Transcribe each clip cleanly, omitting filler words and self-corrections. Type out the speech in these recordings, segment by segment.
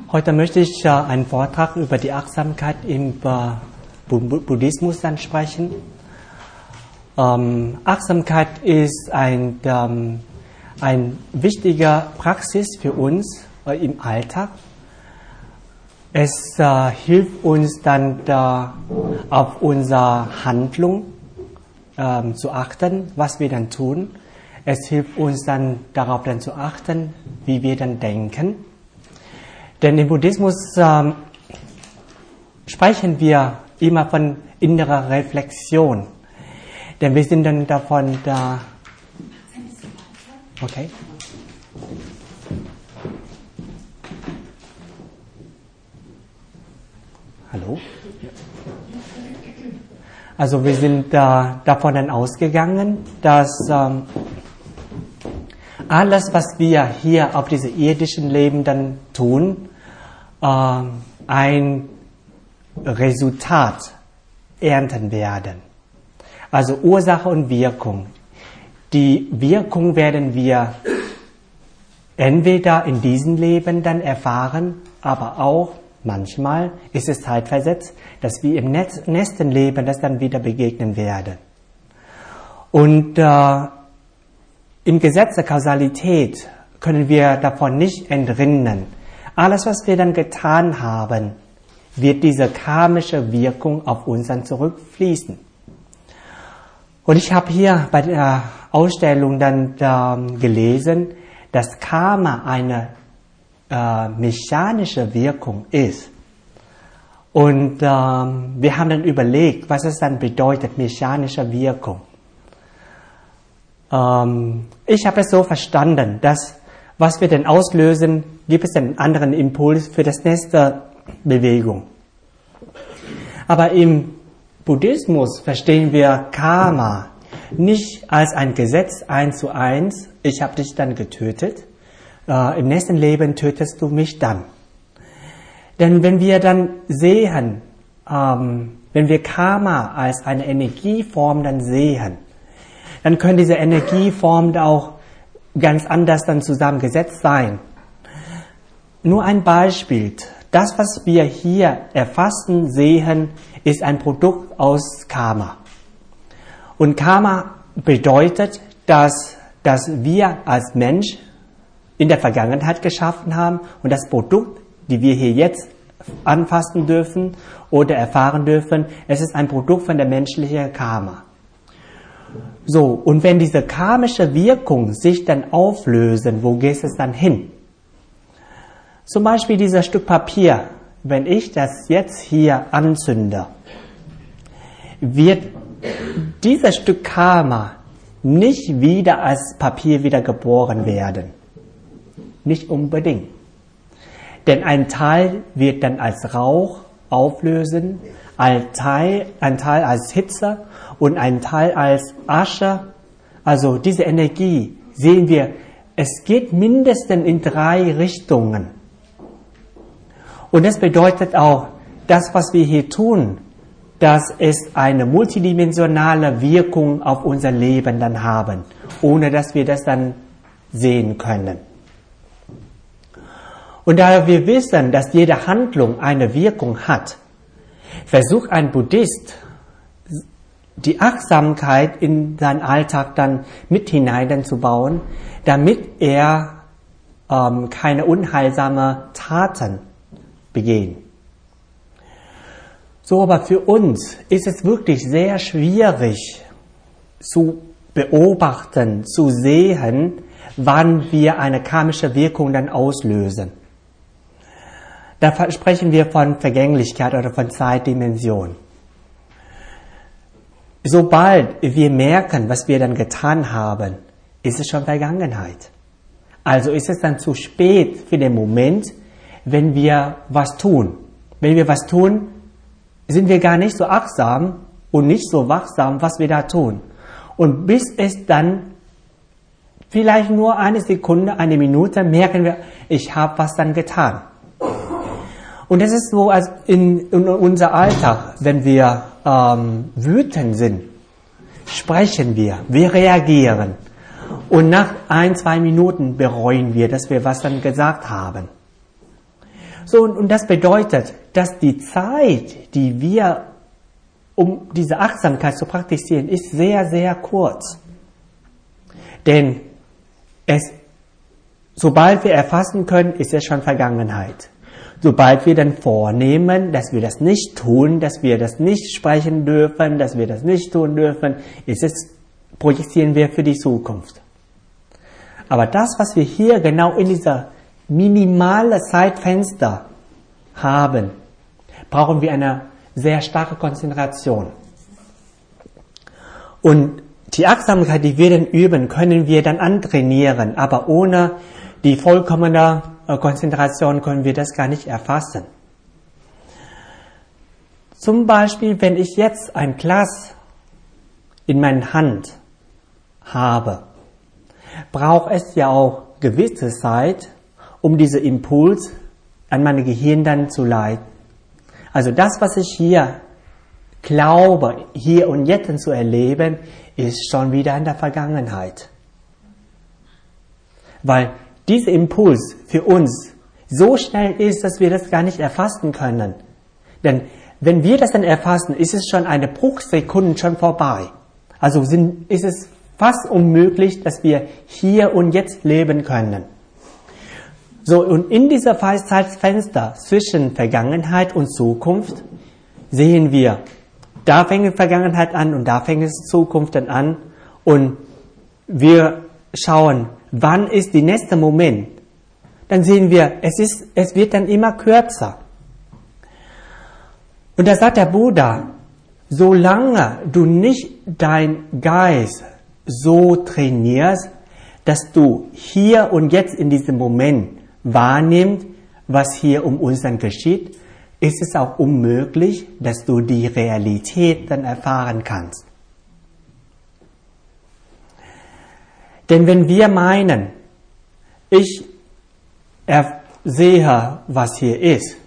Heute möchte ich einen Vortrag über die Achtsamkeit im Buddhismus dann sprechen. Achtsamkeit ist ein wichtiger Praxis für uns im Alltag. Es hilft uns dann auf unsere Handlung zu achten, was wir dann tun. Es hilft uns dann darauf dann zu achten, wie wir dann denken. Denn im Buddhismus sprechen wir immer von innerer Reflexion. Denn wir sind dann davon da. Okay. Hallo? Also wir sind davon dann ausgegangen, dass alles, was wir hier auf diesem irdischen Leben dann tun, ein Resultat ernten werden. Also Ursache und Wirkung. Die Wirkung werden wir entweder in diesem Leben dann erfahren, aber auch manchmal ist es zeitversetzt, dass wir im nächsten Leben das dann wieder begegnen werden. Und im Gesetz der Kausalität können wir davon nicht entrinnen. Alles, was wir dann getan haben, wird diese karmische Wirkung auf uns dann zurückfließen. Und ich habe hier bei der Ausstellung dann gelesen, dass Karma eine mechanische Wirkung ist. Und wir haben dann überlegt, was es dann bedeutet, mechanische Wirkung. Ich habe es so verstanden, dass was wir denn auslösen, gibt es einen anderen Impuls für das nächste Bewegung. Aber im Buddhismus verstehen wir Karma nicht als ein Gesetz 1:1, ich habe dich dann getötet, im nächsten Leben tötest du mich dann. Denn wenn wir dann sehen, wenn wir Karma als eine Energieform dann sehen, dann können diese Energieformen auch ganz anders dann zusammengesetzt sein. Nur ein Beispiel. Das, was wir hier erfassen, sehen, ist ein Produkt aus Karma. Und Karma bedeutet, dass wir als Mensch in der Vergangenheit geschaffen haben und das Produkt, die wir hier jetzt anfassen dürfen oder erfahren dürfen, es ist ein Produkt von der menschlichen Karma. So, und wenn diese karmische Wirkung sich dann auflösen, wo geht es dann hin? Zum Beispiel dieses Stück Papier, wenn ich das jetzt hier anzünde, wird dieses Stück Karma nicht wieder als Papier wieder geboren werden. Nicht unbedingt. Denn ein Teil wird dann als Rauch auflösen, ein Teil als Hitze und ein Teil als Asche. Also diese Energie sehen wir, es geht mindestens in 3 Richtungen. Und das bedeutet auch, das, was wir hier tun, dass es eine multidimensionale Wirkung auf unser Leben dann haben, ohne dass wir das dann sehen können. Und da wir wissen, dass jede Handlung eine Wirkung hat, versucht ein Buddhist, die Achtsamkeit in seinen Alltag dann mit hineinzubauen, damit er keine unheilsamen Taten begehen. So, aber für uns ist es wirklich sehr schwierig zu beobachten, zu sehen, wann wir eine karmische Wirkung dann auslösen. Da sprechen wir von Vergänglichkeit oder von Zeitdimension. Sobald wir merken, was wir dann getan haben, ist es schon Vergangenheit. Also ist es dann zu spät für den Moment, wenn wir was tun. Wenn wir was tun, sind wir gar nicht so achtsam und nicht so wachsam, was wir da tun. Und bis es dann vielleicht nur eine Sekunde, eine Minute, merken wir, ich habe was dann getan. Und das ist so, als in unser Alltag, wenn wir wütend sind, sprechen wir reagieren. Und nach 1-2 Minuten bereuen wir, dass wir was dann gesagt haben. So, und das bedeutet, dass die Zeit, die wir, um diese Achtsamkeit zu praktizieren, ist sehr, sehr kurz. Denn sobald wir erfassen können, ist es schon Vergangenheit. Sobald wir dann vornehmen, dass wir das nicht tun, dass wir das nicht sprechen dürfen, dass wir das nicht tun dürfen, projizieren wir für die Zukunft. Aber das, was wir hier genau in dieser minimalen Zeitfenster haben, brauchen wir eine sehr starke Konzentration. Und die Achtsamkeit, die wir dann üben, können wir dann antrainieren, aber ohne die vollkommene Konzentration können wir das gar nicht erfassen. Zum Beispiel, wenn ich jetzt ein Glas in meiner Hand habe, braucht es ja auch gewisse Zeit, um diesen Impuls an mein Gehirn dann zu leiten. Also das, was ich hier glaube, hier und jetzt zu erleben, ist schon wieder in der Vergangenheit. Weil dieser Impuls für uns so schnell ist, dass wir das gar nicht erfassen können. Denn wenn wir das dann erfassen, ist es schon eine Bruchsekunde schon vorbei. Also ist es fast unmöglich, dass wir hier und jetzt leben können. So, und in dieser Zeitfenster zwischen Vergangenheit und Zukunft sehen wir, da fängt Vergangenheit an und da fängt es Zukunft dann an. Und wir schauen, wann ist der nächste Moment? Dann sehen wir, es wird dann immer kürzer. Und da sagt der Buddha, solange du nicht dein Geist so trainierst, dass du hier und jetzt in diesem Moment wahrnimmst, was hier um uns dann geschieht, ist es auch unmöglich, dass du die Realität dann erfahren kannst. Denn wenn wir meinen, ich sehe, was hier ist,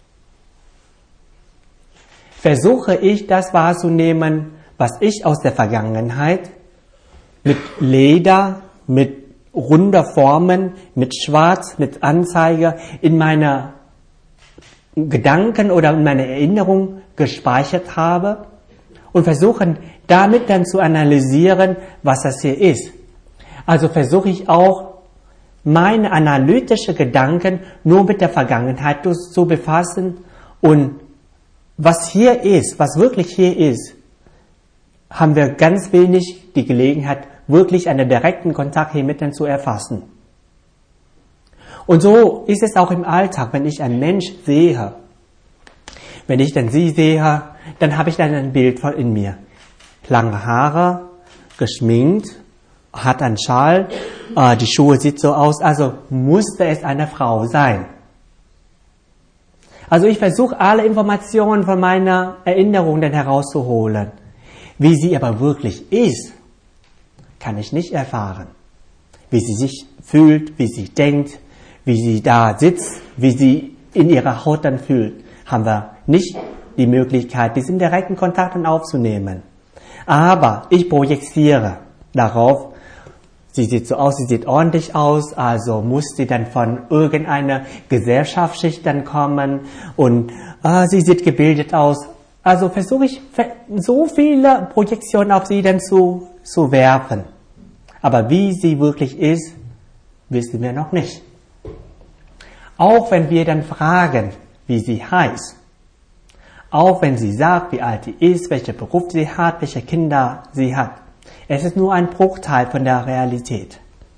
versuche ich das wahrzunehmen, was ich aus der Vergangenheit mit Leder, mit runder Formen, mit Schwarz, mit Anzeige in meiner Gedanken oder in meiner Erinnerung gespeichert habe und versuchen damit dann zu analysieren, was das hier ist. Also versuche ich auch, meine analytischen Gedanken nur mit der Vergangenheit zu befassen und was hier ist, was wirklich hier ist, haben wir ganz wenig die Gelegenheit, wirklich einen direkten Kontakt hiermit dann zu erfassen. Und so ist es auch im Alltag, wenn ich einen Mensch sehe. Wenn ich dann sie sehe, dann habe ich dann ein Bild in mir. Lange Haare, geschminkt, hat einen Schal, die Schuhe sieht so aus, also musste es eine Frau sein. Also ich versuche alle Informationen von meiner Erinnerung dann herauszuholen. Wie sie aber wirklich ist, kann ich nicht erfahren. Wie sie sich fühlt, wie sie denkt, wie sie da sitzt, wie sie in ihrer Haut dann fühlt, haben wir nicht die Möglichkeit, diesen direkten Kontakt dann aufzunehmen. Aber ich projiziere darauf, sie sieht so aus, sie sieht ordentlich aus, also muss sie dann von irgendeiner Gesellschaftsschicht dann kommen und sie sieht gebildet aus. Also versuche ich so viele Projektionen auf sie dann zu werfen. Aber wie sie wirklich ist, wissen wir noch nicht. Auch wenn wir dann fragen, wie sie heißt, auch wenn sie sagt, wie alt sie ist, welchen Beruf sie hat, welche Kinder sie hat, es ist nur ein Bruchteil von der Realität.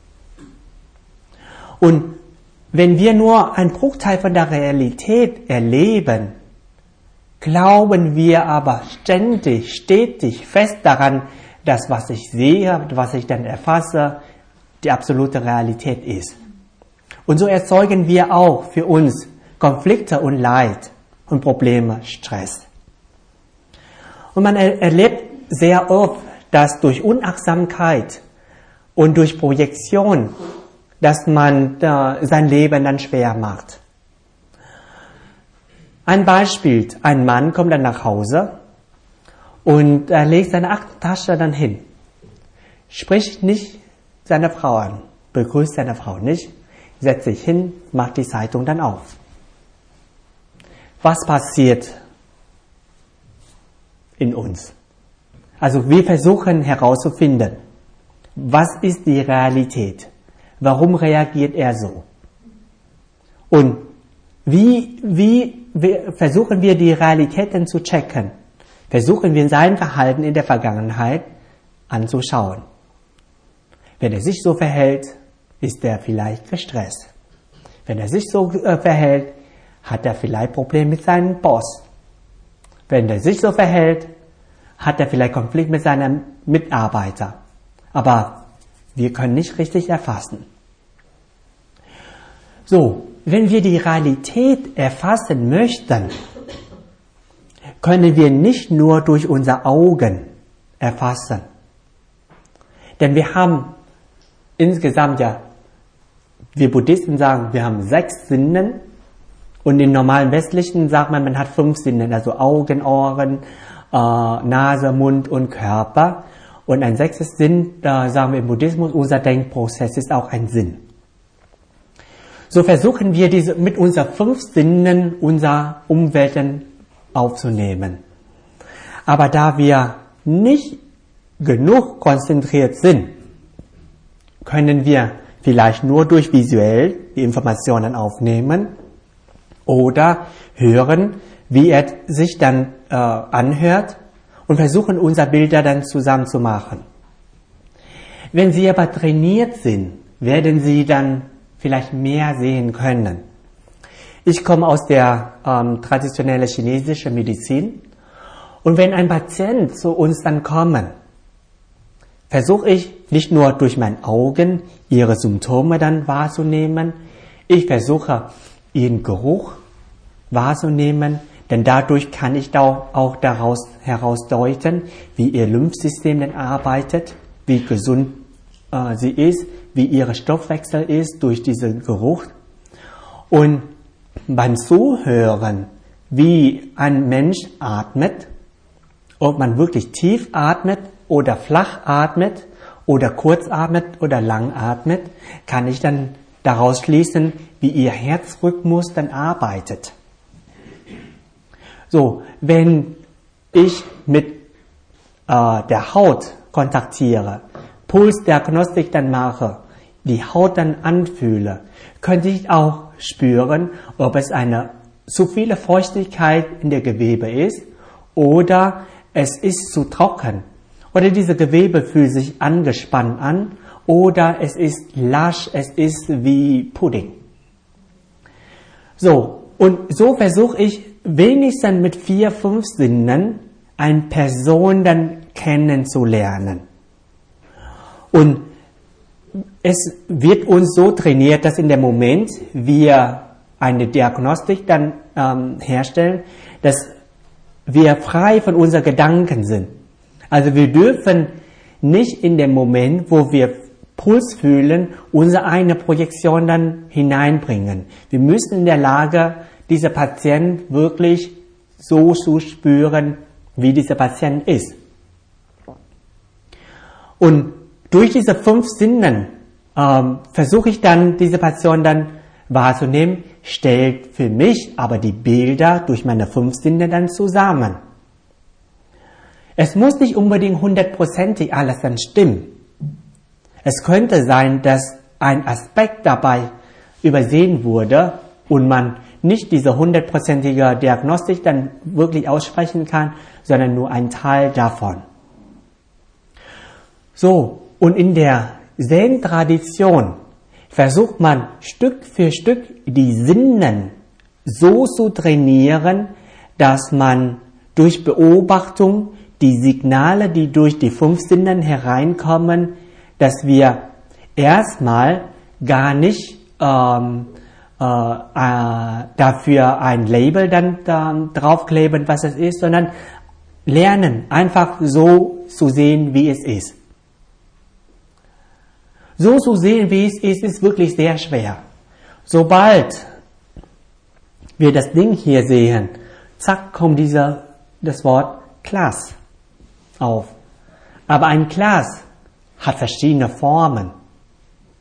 Und wenn wir nur einen Bruchteil von der Realität erleben, glauben wir aber ständig, stetig fest daran, dass was ich sehe, was ich dann erfasse, die absolute Realität ist. Und so erzeugen wir auch für uns Konflikte und Leid und Probleme, Stress. Und man erlebt sehr oft, dass durch Unachtsamkeit und durch Projektion, dass man sein Leben dann schwer macht. Ein Beispiel, ein Mann kommt dann nach Hause und er legt seine Aktentasche dann hin, spricht nicht seine Frau an, begrüßt seine Frau nicht, setzt sich hin, macht die Zeitung dann auf. was passiert in uns. Also wir versuchen herauszufinden, was ist die Realität? Warum reagiert er so? Und wie versuchen wir die Realitäten zu checken? Versuchen wir sein Verhalten in der Vergangenheit anzuschauen. Wenn er sich so verhält, ist er vielleicht gestresst. Wenn er sich so verhält, hat er vielleicht Probleme mit seinem Boss. Wenn er sich so verhält, hat er vielleicht Konflikt mit seinem Mitarbeiter. Aber wir können nicht richtig erfassen. So, wenn wir die Realität erfassen möchten, können wir nicht nur durch unsere Augen erfassen. Denn wir haben insgesamt wir Buddhisten sagen, wir haben 6 Sinnen und im normalen Westlichen sagt man hat 5 Sinne, also Augen, Ohren, Nase, Mund und Körper. Und ein 6. Sinn, da sagen wir im Buddhismus, unser Denkprozess ist auch ein Sinn. So versuchen wir mit unseren 5 Sinnen unsere Umwelten aufzunehmen. Aber da wir nicht genug konzentriert sind, können wir vielleicht nur durch visuell die Informationen aufnehmen oder hören, wie er sich dann anhört und versuchen, unsere Bilder dann zusammen zu machen. Wenn Sie aber trainiert sind, werden Sie dann vielleicht mehr sehen können. Ich komme aus der traditionellen chinesischen Medizin und wenn ein Patient zu uns dann kommt, versuche ich nicht nur durch meine Augen ihre Symptome dann wahrzunehmen, ich versuche ihren Geruch wahrzunehmen, denn dadurch kann ich auch daraus herausdeuten, wie ihr Lymphsystem denn arbeitet, wie gesund sie ist, wie ihr Stoffwechsel ist durch diesen Geruch. Und beim Zuhören, wie ein Mensch atmet, ob man wirklich tief atmet oder flach atmet oder kurz atmet oder lang atmet, kann ich dann daraus schließen, wie ihr Herzrhythmus dann arbeitet. So, wenn ich mit der Haut kontaktiere, Pulsdiagnostik dann mache, die Haut dann anfühle, könnte ich auch spüren, ob es eine zu viele Feuchtigkeit in der Gewebe ist oder es ist zu trocken oder diese Gewebe fühlt sich angespannt an oder es ist lasch, es ist wie Pudding. So, und so versuche ich wenigstens mit 4, 5 Sinnen eine Person dann kennenzulernen. Und es wird uns so trainiert, dass in dem Moment wir eine Diagnostik dann herstellen, dass wir frei von unseren Gedanken sind. Also wir dürfen nicht in dem Moment, wo wir Puls fühlen, unsere eigene Projektion dann hineinbringen. Wir müssen in der Lage, dieser Patient wirklich so zu spüren, wie dieser Patient ist. Und durch diese 5 Sinnen versuche ich dann, diese Patient dann wahrzunehmen, stellt für mich aber die Bilder durch meine 5 Sinne dann zusammen. Es muss nicht unbedingt 100% alles dann stimmen. Es könnte sein, dass ein Aspekt dabei übersehen wurde und man nicht diese 100%ige Diagnostik dann wirklich aussprechen kann, sondern nur ein Teil davon. So, und in der Zen-Tradition versucht man Stück für Stück die Sinnen so zu trainieren, dass man durch Beobachtung die Signale, die durch die 5 Sinnen hereinkommen, dass wir erstmal gar nicht dafür ein Label dann draufkleben, was es ist, sondern lernen, einfach so zu sehen, wie es ist. So zu sehen, wie es ist wirklich sehr schwer. Sobald wir das Ding hier sehen, zack, kommt das Wort Glas auf. Aber ein Glas hat verschiedene Formen.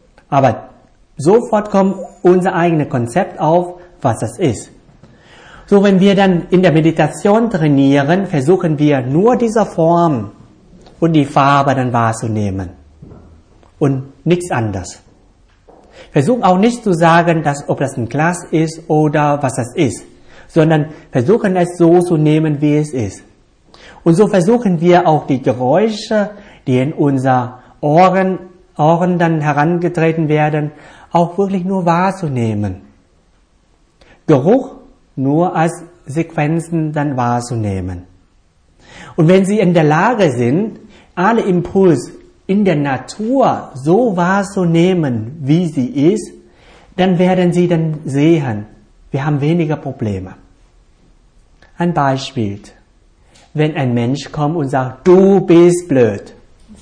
Aber sofort kommt unser eigenes Konzept auf, was das ist. So, wenn wir dann in der Meditation trainieren, versuchen wir nur diese Form und die Farbe dann wahrzunehmen und nichts anderes. Versuchen auch nicht zu sagen, dass, ob das ein Glas ist oder was das ist, sondern versuchen es so zu nehmen, wie es ist. Und so versuchen wir auch die Geräusche, die in unser Ohren dann herangetreten werden, auch wirklich nur wahrzunehmen. Geruch nur als Sequenzen dann wahrzunehmen. Und wenn Sie in der Lage sind, alle Impulse in der Natur so wahrzunehmen, wie sie ist, dann werden Sie dann sehen, wir haben weniger Probleme. Ein Beispiel. Wenn ein Mensch kommt und sagt, du bist blöd.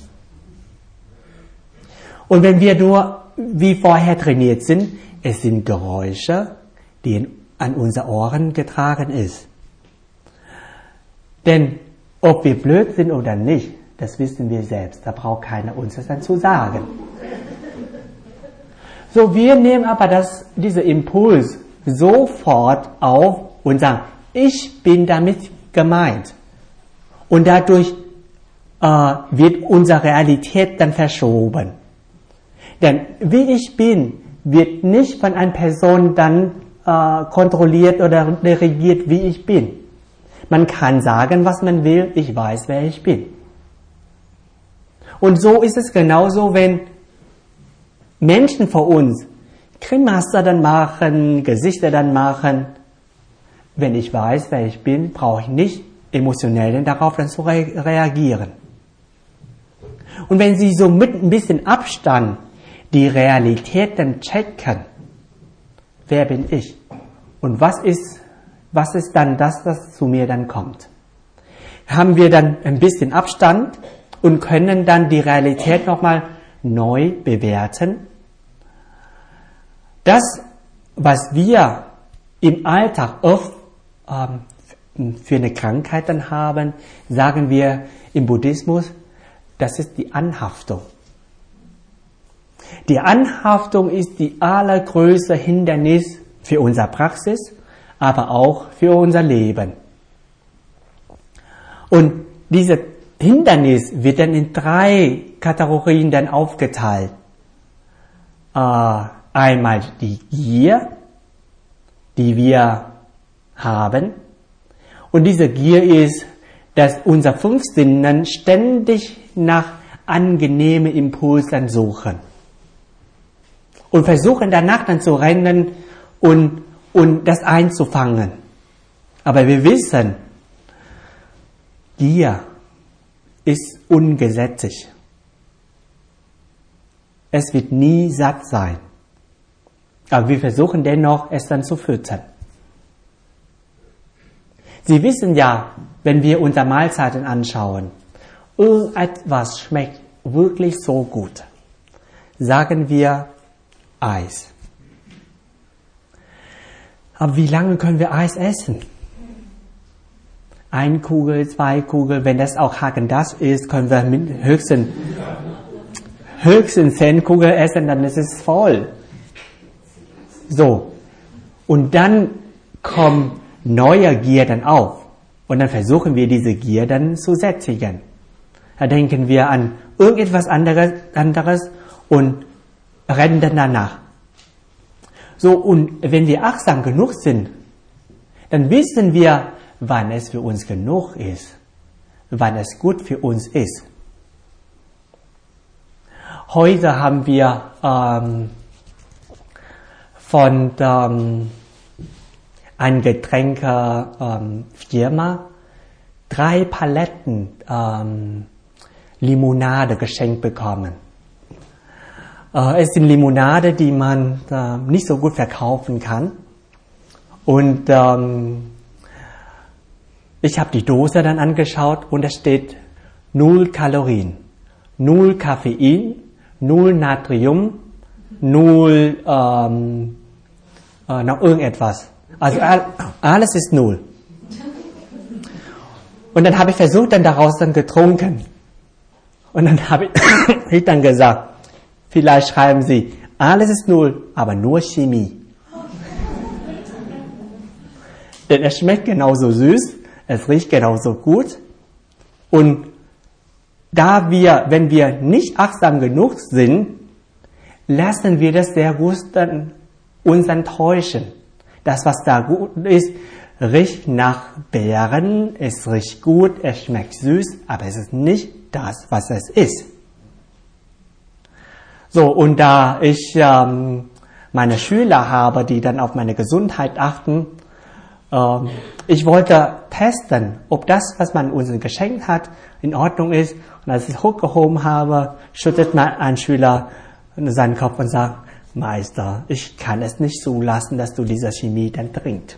Und wenn wir nur wie vorher trainiert sind, es sind Geräusche, die an unsere Ohren getragen ist. Denn ob wir blöd sind oder nicht, das wissen wir selbst. Da braucht keiner uns das dann zu sagen. So, wir nehmen aber diesen Impuls sofort auf und sagen, ich bin damit gemeint. Und dadurch wird unsere Realität dann verschoben. Denn wie ich bin, wird nicht von einer Person dann kontrolliert oder regiert, wie ich bin. Man kann sagen, was man will, ich weiß, wer ich bin. Und so ist es genauso, wenn Menschen vor uns Grimasse dann machen, Gesichter dann machen. Wenn ich weiß, wer ich bin, brauche ich nicht emotionell darauf dann zu reagieren. Und wenn Sie so mit ein bisschen Abstand die Realität dann checken, wer bin ich? Und was ist dann das, was zu mir dann kommt? Haben wir dann ein bisschen Abstand und können dann die Realität nochmal neu bewerten. Das, was wir im Alltag oft für eine Krankheit dann haben, sagen wir im Buddhismus, das ist die Anhaftung. Die Anhaftung ist die allergrößte Hindernis für unsere Praxis, aber auch für unser Leben. Und diese Hindernis wird dann in 3 Kategorien dann aufgeteilt. Einmal die Gier, die wir haben. Und diese Gier ist, dass unsere 5 Sinnen ständig nach angenehmen Impulsen suchen. Und versuchen danach dann zu rennen und das einzufangen. Aber wir wissen, Gier ist ungesättigt. Es wird nie satt sein. Aber wir versuchen dennoch, es dann zu füttern. Sie wissen ja, wenn wir unsere Mahlzeiten anschauen, irgendetwas schmeckt wirklich so gut. Sagen wir Eis. Aber wie lange können wir Eis essen? 1 Kugel, 2 Kugel, wenn das auch Häagen-Dazs ist, können wir höchstens 10 Kugeln essen, dann ist es voll. So. Und dann kommt neue Gier dann auf. Und dann versuchen wir diese Gier dann zu sättigen. Da denken wir an irgendetwas anderes und rennen dann danach. So, und wenn wir achtsam genug sind, dann wissen wir, wann es für uns genug ist, wann es gut für uns ist. Heute haben wir von einer Getränkefirma 3 Paletten Limonade geschenkt bekommen. Es sind Limonade, die man nicht so gut verkaufen kann. Und ich habe die Dose dann angeschaut und da steht 0 Kalorien, 0 Koffein, 0 Natrium, 0 noch irgendetwas. Also alles ist 0. Und dann habe ich versucht, dann daraus dann getrunken. Und dann habe ich dann gesagt, vielleicht schreiben Sie, alles ist 0, aber nur Chemie. Denn es schmeckt genauso süß, es riecht genauso gut. Und wenn wir nicht achtsam genug sind, lassen wir das sehr gut uns enttäuschen. Das, was da gut ist, riecht nach Beeren, es riecht gut, es schmeckt süß, aber es ist nicht das, was es ist. So, und da ich meine Schüler habe, die dann auf meine Gesundheit achten, ich wollte testen, ob das, was man uns geschenkt hat, in Ordnung ist. Und als ich hochgehoben habe, schüttet ein Schüler seinen Kopf und sagt, Meister, ich kann es nicht zulassen, dass du diese Chemie dann trinkst.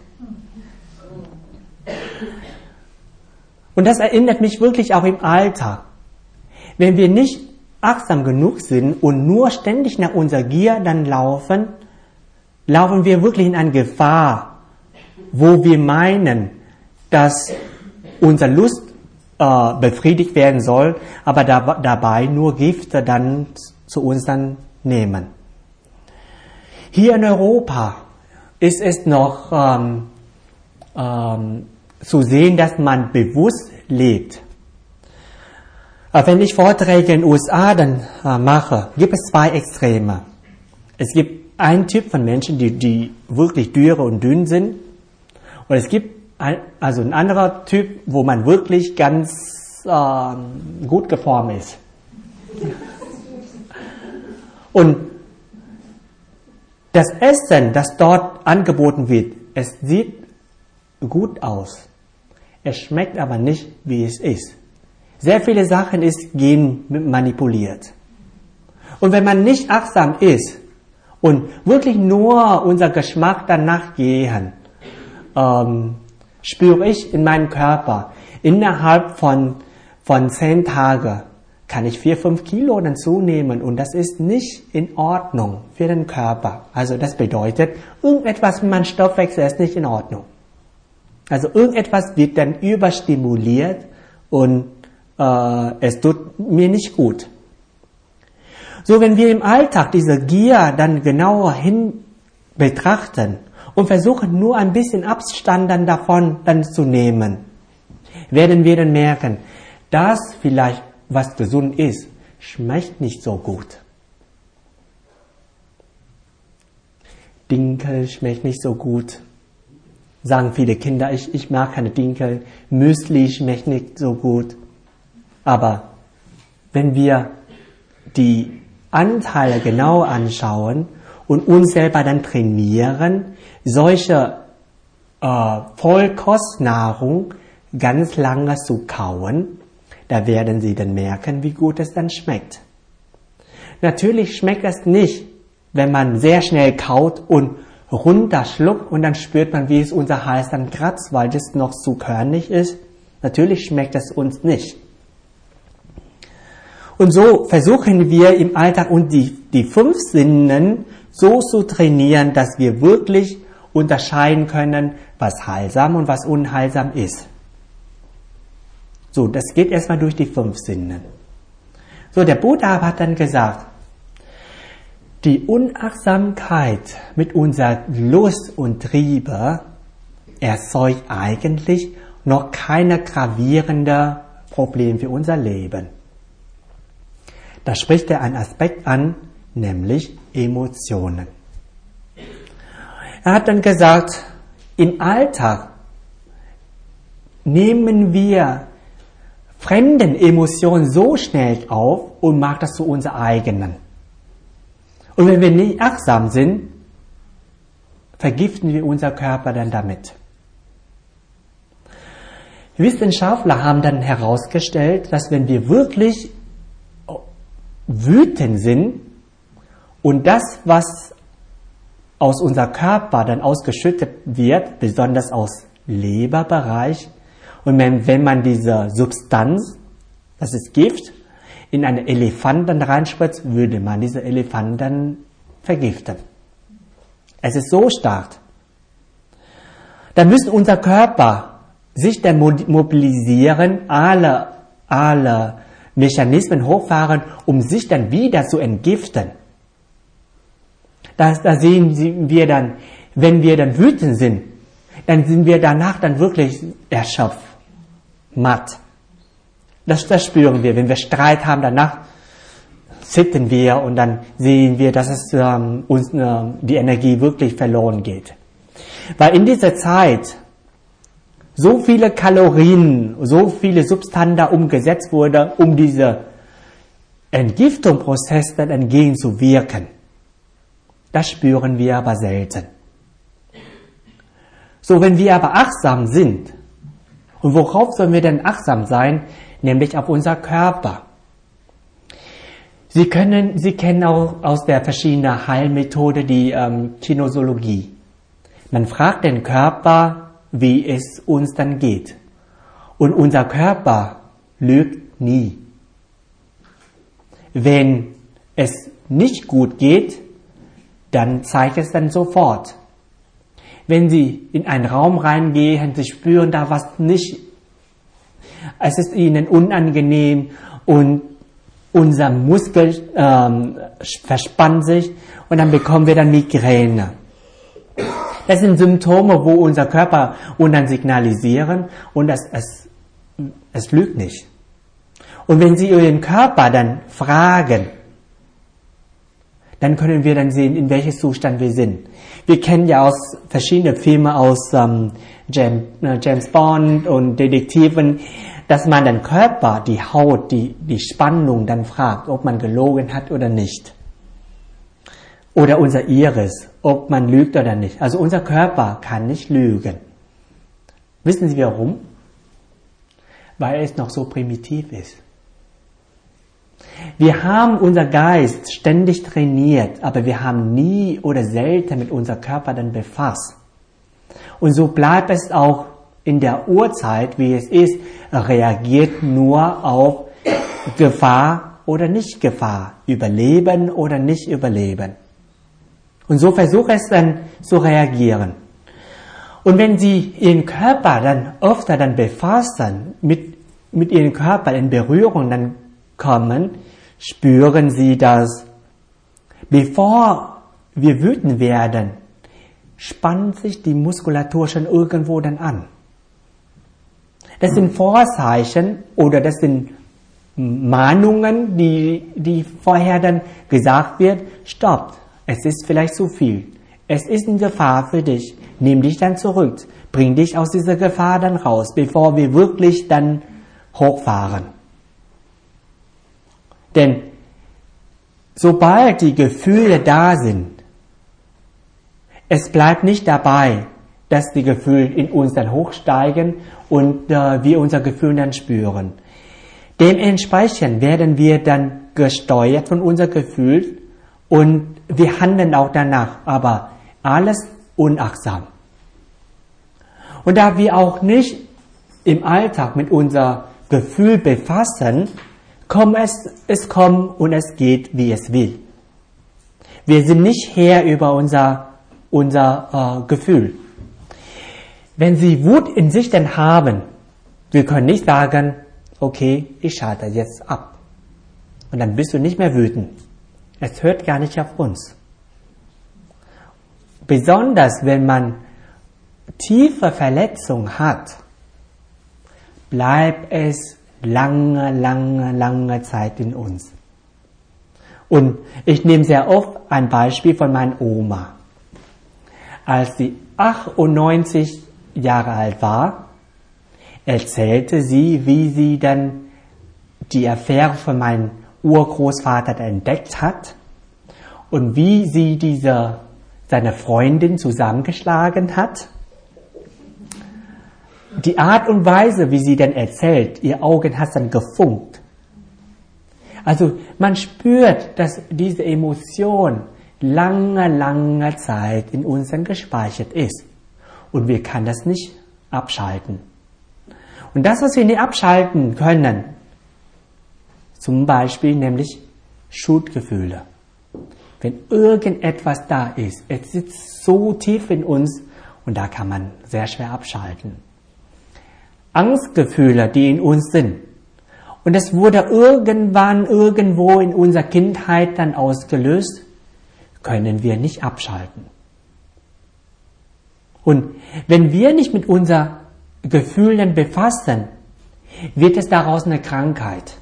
Und das erinnert mich wirklich auch im Alltag. Wenn wir nicht achtsam genug sind und nur ständig nach unserer Gier dann laufen wir wirklich in eine Gefahr, wo wir meinen, dass unsere Lust befriedigt werden soll, aber dabei nur Gifte dann zu uns dann nehmen. Hier in Europa ist es noch zu sehen, dass man bewusst lebt. Wenn ich Vorträge in den USA dann mache, gibt es zwei Extreme. Es gibt einen Typ von Menschen, die wirklich dürre und dünn sind. Und es gibt ein anderer Typ, wo man wirklich ganz gut geformt ist. Und das Essen, das dort angeboten wird, es sieht gut aus. Es schmeckt aber nicht, wie es ist. Sehr viele Sachen ist genmanipuliert. Und wenn man nicht achtsam ist und wirklich nur unser Geschmack danach gehen, spüre ich in meinem Körper, innerhalb von 10 Tagen kann ich 4-5 Kilo dann zunehmen und das ist nicht in Ordnung für den Körper. Also das bedeutet, irgendetwas mit meinem Stoffwechsel ist nicht in Ordnung. Also irgendetwas wird dann überstimuliert und es tut mir nicht gut. So, wenn wir im Alltag diese Gier dann genauer hin betrachten und versuchen nur ein bisschen Abstand dann davon dann zu nehmen, werden wir dann merken, dass vielleicht was gesund ist, schmeckt nicht so gut. Dinkel schmeckt nicht so gut. Sagen viele Kinder, ich mag keine Dinkel. Müsli schmeckt nicht so gut. Aber wenn wir die Anteile genau anschauen und uns selber dann trainieren, solche Vollkostnahrung ganz lange zu kauen, da werden Sie dann merken, wie gut es dann schmeckt. Natürlich schmeckt es nicht, wenn man sehr schnell kaut und runterschluckt und dann spürt man, wie es unser Hals dann kratzt, weil das noch zu körnig ist. Natürlich schmeckt es uns nicht. Und so versuchen wir im Alltag und die 5 Sinnen so zu trainieren, dass wir wirklich unterscheiden können, was heilsam und was unheilsam ist. So, das geht erstmal durch die 5 Sinne. So, der Buddha hat dann gesagt, die Unachtsamkeit mit unserer Lust und Triebe erzeugt eigentlich noch keine gravierende Probleme für unser Leben. Da spricht er einen Aspekt an, nämlich Emotionen. Er hat dann gesagt, im Alltag nehmen wir fremden Emotionen so schnell auf und machen das zu unseren eigenen. Und wenn wir nicht achtsam sind, vergiften wir unser Körper dann damit. Wissenschaftler haben dann herausgestellt, dass wenn wir wirklich wütend sind und das, was aus unserem Körper dann ausgeschüttet wird, besonders aus Leberbereich, und wenn man diese Substanz, das ist Gift, in einen Elefanten reinspritzt, würde man diese Elefanten vergiften. Es ist so stark. Dann müssen unser Körper sich dann mobilisieren, alle Mechanismen hochfahren, um sich dann wieder zu entgiften. Da sehen wir dann, wenn wir dann wütend sind, dann sind wir danach dann wirklich erschöpft, matt. Das spüren wir. Wenn wir Streit haben, danach zittern wir und dann sehen wir, dass es uns die Energie wirklich verloren geht. Weil in dieser Zeit so viele Kalorien, so viele Substanzen umgesetzt wurde, um diese Entgiftungsprozess dann entgegenzuwirken. Das spüren wir aber selten. So, wenn wir aber achtsam sind, und worauf sollen wir denn achtsam sein? Nämlich auf unser Körper. Sie kennen auch aus der verschiedenen Heilmethode die Kinesiologie. Man fragt den Körper, wie es uns dann geht. Und unser Körper lügt nie. Wenn es nicht gut geht, dann zeigt es dann sofort. Wenn Sie in einen Raum reingehen, Sie spüren da was nicht, es ist Ihnen unangenehm und unser Muskel verspannt sich und dann bekommen wir dann Migräne. Das sind Symptome, wo unser Körper uns dann signalisieren und es lügt nicht. Und wenn Sie Ihren Körper dann fragen, dann können wir dann sehen, in welchem Zustand wir sind. Wir kennen ja aus verschiedenen Filmen aus James Bond und Detektiven, dass man den Körper, die Haut, die Spannung dann fragt, ob man gelogen hat oder nicht. Oder unser Iris, ob man lügt oder nicht. Also unser Körper kann nicht lügen. Wissen Sie warum? Weil es noch so primitiv ist. Wir haben unser Geist ständig trainiert, aber wir haben nie oder selten mit unserem Körper dann befasst. Und so bleibt es auch in der Urzeit, wie es ist, reagiert nur auf Gefahr oder nicht Gefahr, Überleben oder nicht Überleben. Und so versucht es dann zu reagieren. Und wenn Sie Ihren Körper dann öfter dann befassen, mit Ihrem Körper in Berührung dann kommen, spüren Sie, dass bevor wir wütend werden, spannt sich die Muskulatur schon irgendwo dann an. Das sind Vorzeichen oder das sind Mahnungen, die vorher dann gesagt wird, stopp, es ist vielleicht zu viel, es ist eine Gefahr für dich, nimm dich dann zurück, bring dich aus dieser Gefahr dann raus, bevor wir wirklich dann hochfahren. Denn sobald die Gefühle da sind, es bleibt nicht dabei, dass die Gefühle in uns dann hochsteigen und wir unser Gefühl dann spüren. Dementsprechend werden wir dann gesteuert von unserem Gefühl und wir handeln auch danach, aber alles unachtsam. Und da wir auch nicht im Alltag mit unserem Gefühl befassen, es kommt und es geht, wie es will. Wir sind nicht Herr über unser Gefühl. Wenn Sie Wut in sich denn haben, wir können nicht sagen, okay, ich schalte jetzt ab. Und dann bist du nicht mehr wütend. Es hört gar nicht auf uns. Besonders wenn man tiefe Verletzungen hat, bleibt es lange Zeit in uns. Und ich nehme sehr oft ein Beispiel von meiner Oma. Als sie 98 Jahre alt war, erzählte sie, wie sie dann die Affäre von meinem Urgroßvater entdeckt hat und wie sie seine Freundin zusammengeschlagen hat. Die Art und Weise, wie sie dann erzählt, ihr Augen hat dann gefunkt. Also man spürt, dass diese Emotion lange Zeit in uns dann gespeichert ist. Und wir können das nicht abschalten. Und das, was wir nicht abschalten können, zum Beispiel nämlich Schuldgefühle. Wenn irgendetwas da ist, es sitzt so tief in uns und da kann man sehr schwer abschalten. Angstgefühle, die in uns sind. Und es wurde irgendwo in unserer Kindheit dann ausgelöst, können wir nicht abschalten. Und wenn wir nicht mit unseren Gefühlen befassen, wird es daraus eine Krankheit.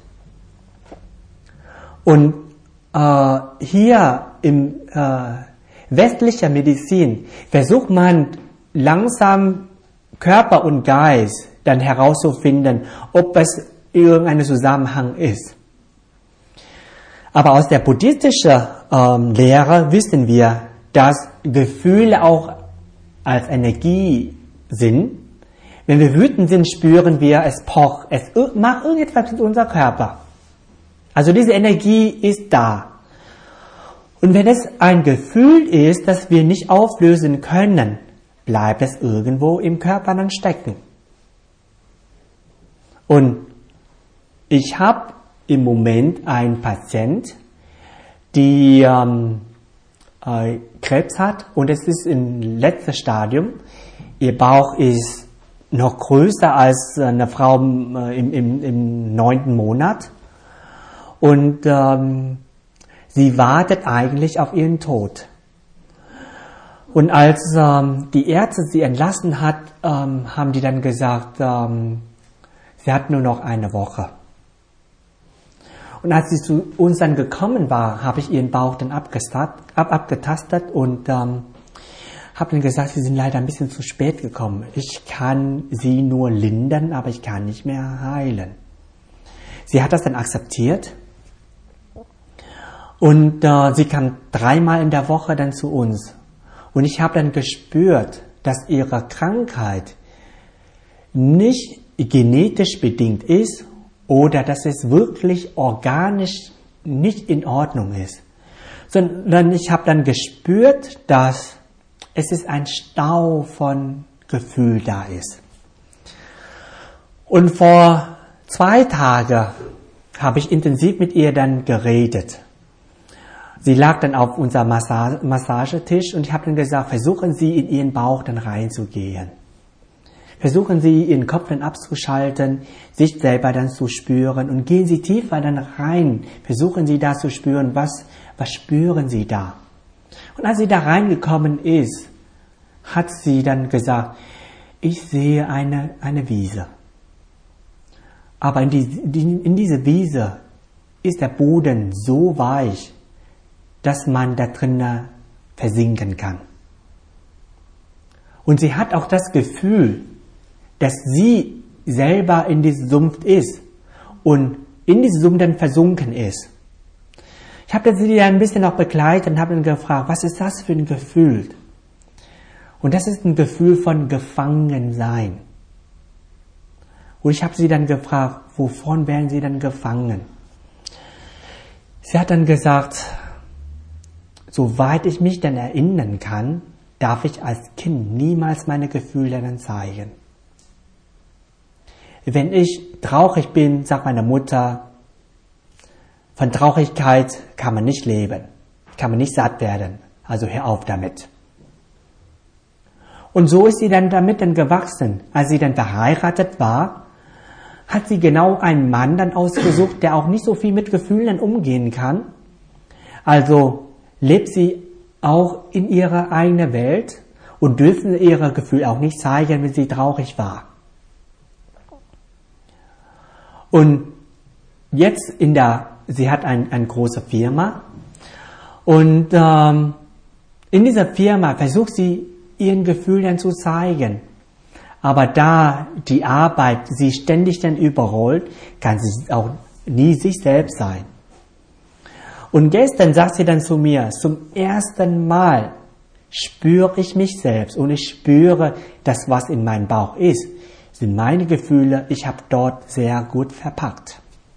Und hier im westlichen Medizin versucht man langsam Körper und Geist dann herauszufinden, ob es irgendein Zusammenhang ist. Aber aus der buddhistischen Lehre wissen wir, dass Gefühle auch als Energie sind. Wenn wir wütend sind, spüren wir, es pocht, es macht irgendetwas mit unserem Körper. Also diese Energie ist da. Und wenn es ein Gefühl ist, das wir nicht auflösen können, bleibt es irgendwo im Körper dann stecken. Und ich habe im Moment einen Patient, die Krebs hat und es ist im letzten Stadium. Ihr Bauch ist noch größer als eine Frau im 9. Monat. Und sie wartet eigentlich auf ihren Tod. Und als die Ärzte sie entlassen hat, haben die dann gesagt, sie hat nur noch eine Woche. Und als sie zu uns dann gekommen war, habe ich ihren Bauch dann abgetastet und habe dann gesagt, sie sind leider ein bisschen zu spät gekommen. Ich kann sie nur lindern, aber ich kann nicht mehr heilen. Sie hat das dann akzeptiert. Und sie kam 3-mal in der Woche dann zu uns. Und ich habe dann gespürt, dass ihre Krankheit nicht genetisch bedingt ist oder dass es wirklich organisch nicht in Ordnung ist. Sondern ich habe dann gespürt, dass es ist ein Stau von Gefühl da ist. Und vor 2 Tagen habe ich intensiv mit ihr dann geredet. Sie lag dann auf unserem Massagetisch und ich habe dann gesagt, versuchen Sie in Ihren Bauch dann reinzugehen. Versuchen Sie Ihren Kopf dann abzuschalten, sich selber dann zu spüren und gehen Sie tiefer dann rein. Versuchen Sie da zu spüren, was spüren Sie da? Und als sie da reingekommen ist, hat sie dann gesagt, ich sehe eine Wiese. Aber in diese Wiese ist der Boden so weich, dass man da drinnen versinken kann. Und sie hat auch das Gefühl, dass sie selber in diesem Sumpf ist und in diesem Sumpf dann versunken ist. Ich habe sie dann ein bisschen noch begleitet und habe dann gefragt, was ist das für ein Gefühl? Und das ist ein Gefühl von Gefangensein. Und ich habe sie dann gefragt, wovon werden sie dann gefangen? Sie hat dann gesagt, soweit ich mich dann erinnern kann, darf ich als Kind niemals meine Gefühle dann zeigen. Wenn ich traurig bin, sagt meine Mutter, von Traurigkeit kann man nicht leben, kann man nicht satt werden, also hör auf damit. Und so ist sie dann damit dann gewachsen. Als sie dann verheiratet war, hat sie genau einen Mann dann ausgesucht, der auch nicht so viel mit Gefühlen umgehen kann. Also lebt sie auch in ihrer eigenen Welt und dürfen ihre Gefühle auch nicht zeigen, wenn sie traurig war. Und jetzt sie hat eine große Firma und in dieser Firma versucht sie ihren Gefühlen zu zeigen. Aber da die Arbeit sie ständig dann überrollt, kann sie auch nie sich selbst sein. Und gestern sagt sie dann zu mir, zum ersten Mal spüre ich mich selbst und ich spüre, das, was in meinem Bauch ist, sind meine Gefühle, ich habe dort sehr gut verpackt.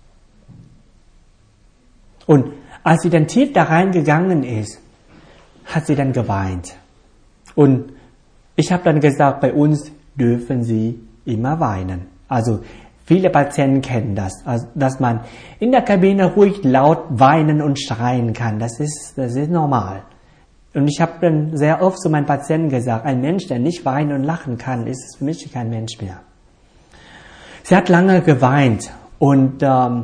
Und als sie dann tief da reingegangen ist, hat sie dann geweint. Und ich habe dann gesagt, bei uns dürfen sie immer weinen. Also viele Patienten kennen das, also, dass man in der Kabine ruhig laut weinen und schreien kann. Das ist normal. Und ich habe dann sehr oft zu meinen Patienten gesagt, ein Mensch, der nicht weinen und lachen kann, ist für mich kein Mensch mehr. Sie hat lange geweint und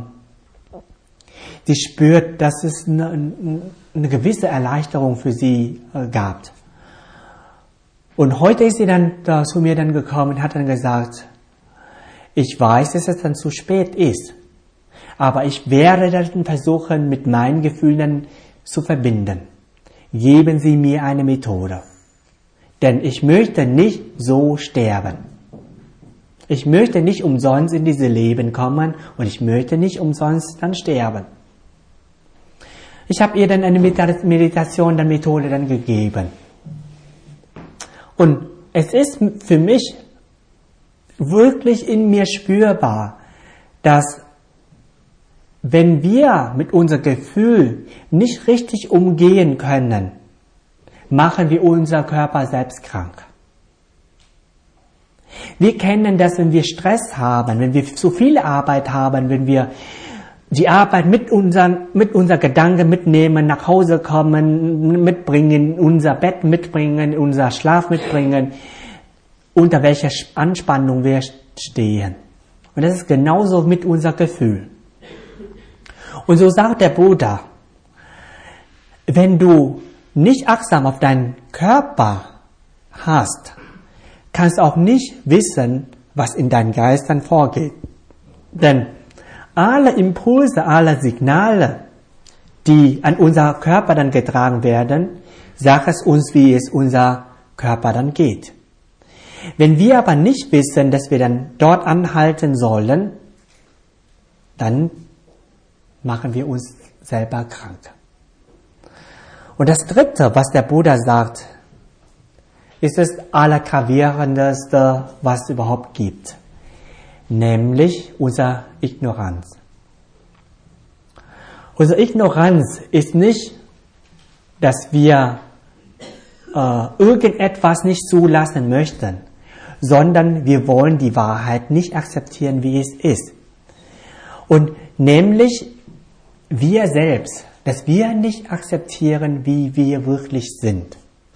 sie spürt, dass es eine gewisse Erleichterung für sie gab. Und heute ist sie dann zu mir dann gekommen und hat dann gesagt, ich weiß, dass es dann zu spät ist, aber ich werde dann versuchen, mit meinen Gefühlen zu verbinden. Geben Sie mir eine Methode. Denn ich möchte nicht so sterben. Ich möchte nicht umsonst in dieses Leben kommen und ich möchte nicht umsonst dann sterben. Ich habe ihr dann eine Meditation, dann Methode dann gegeben. Und es ist für mich wirklich in mir spürbar, dass wenn wir mit unserem Gefühl nicht richtig umgehen können, machen wir unser Körper selbst krank. Wir kennen das, wenn wir Stress haben, wenn wir zu viel Arbeit haben, wenn wir die Arbeit mit unser Gedanken mitnehmen, nach Hause kommen, mitbringen, unser Bett mitbringen, unser Schlaf mitbringen, unter welcher Anspannung wir stehen. Und das ist genauso mit unser Gefühl. Und so sagt der Buddha, wenn du nicht achtsam auf deinen Körper hast, kannst du auch nicht wissen, was in deinem Geist dann vorgeht. Denn alle Impulse, alle Signale, die an unser Körper dann getragen werden, sagt es uns, wie es unser Körper dann geht. Wenn wir aber nicht wissen, dass wir dann dort anhalten sollen, dann machen wir uns selber krank. Und das Dritte, was der Buddha sagt, ist das Allergravierendste, was es überhaupt gibt. Nämlich unsere Ignoranz. Unsere Ignoranz ist nicht, dass wir irgendetwas nicht zulassen möchten, sondern wir wollen die Wahrheit nicht akzeptieren, wie es ist. Und nämlich wir selbst, dass wir nicht akzeptieren, wie wir wirklich sind.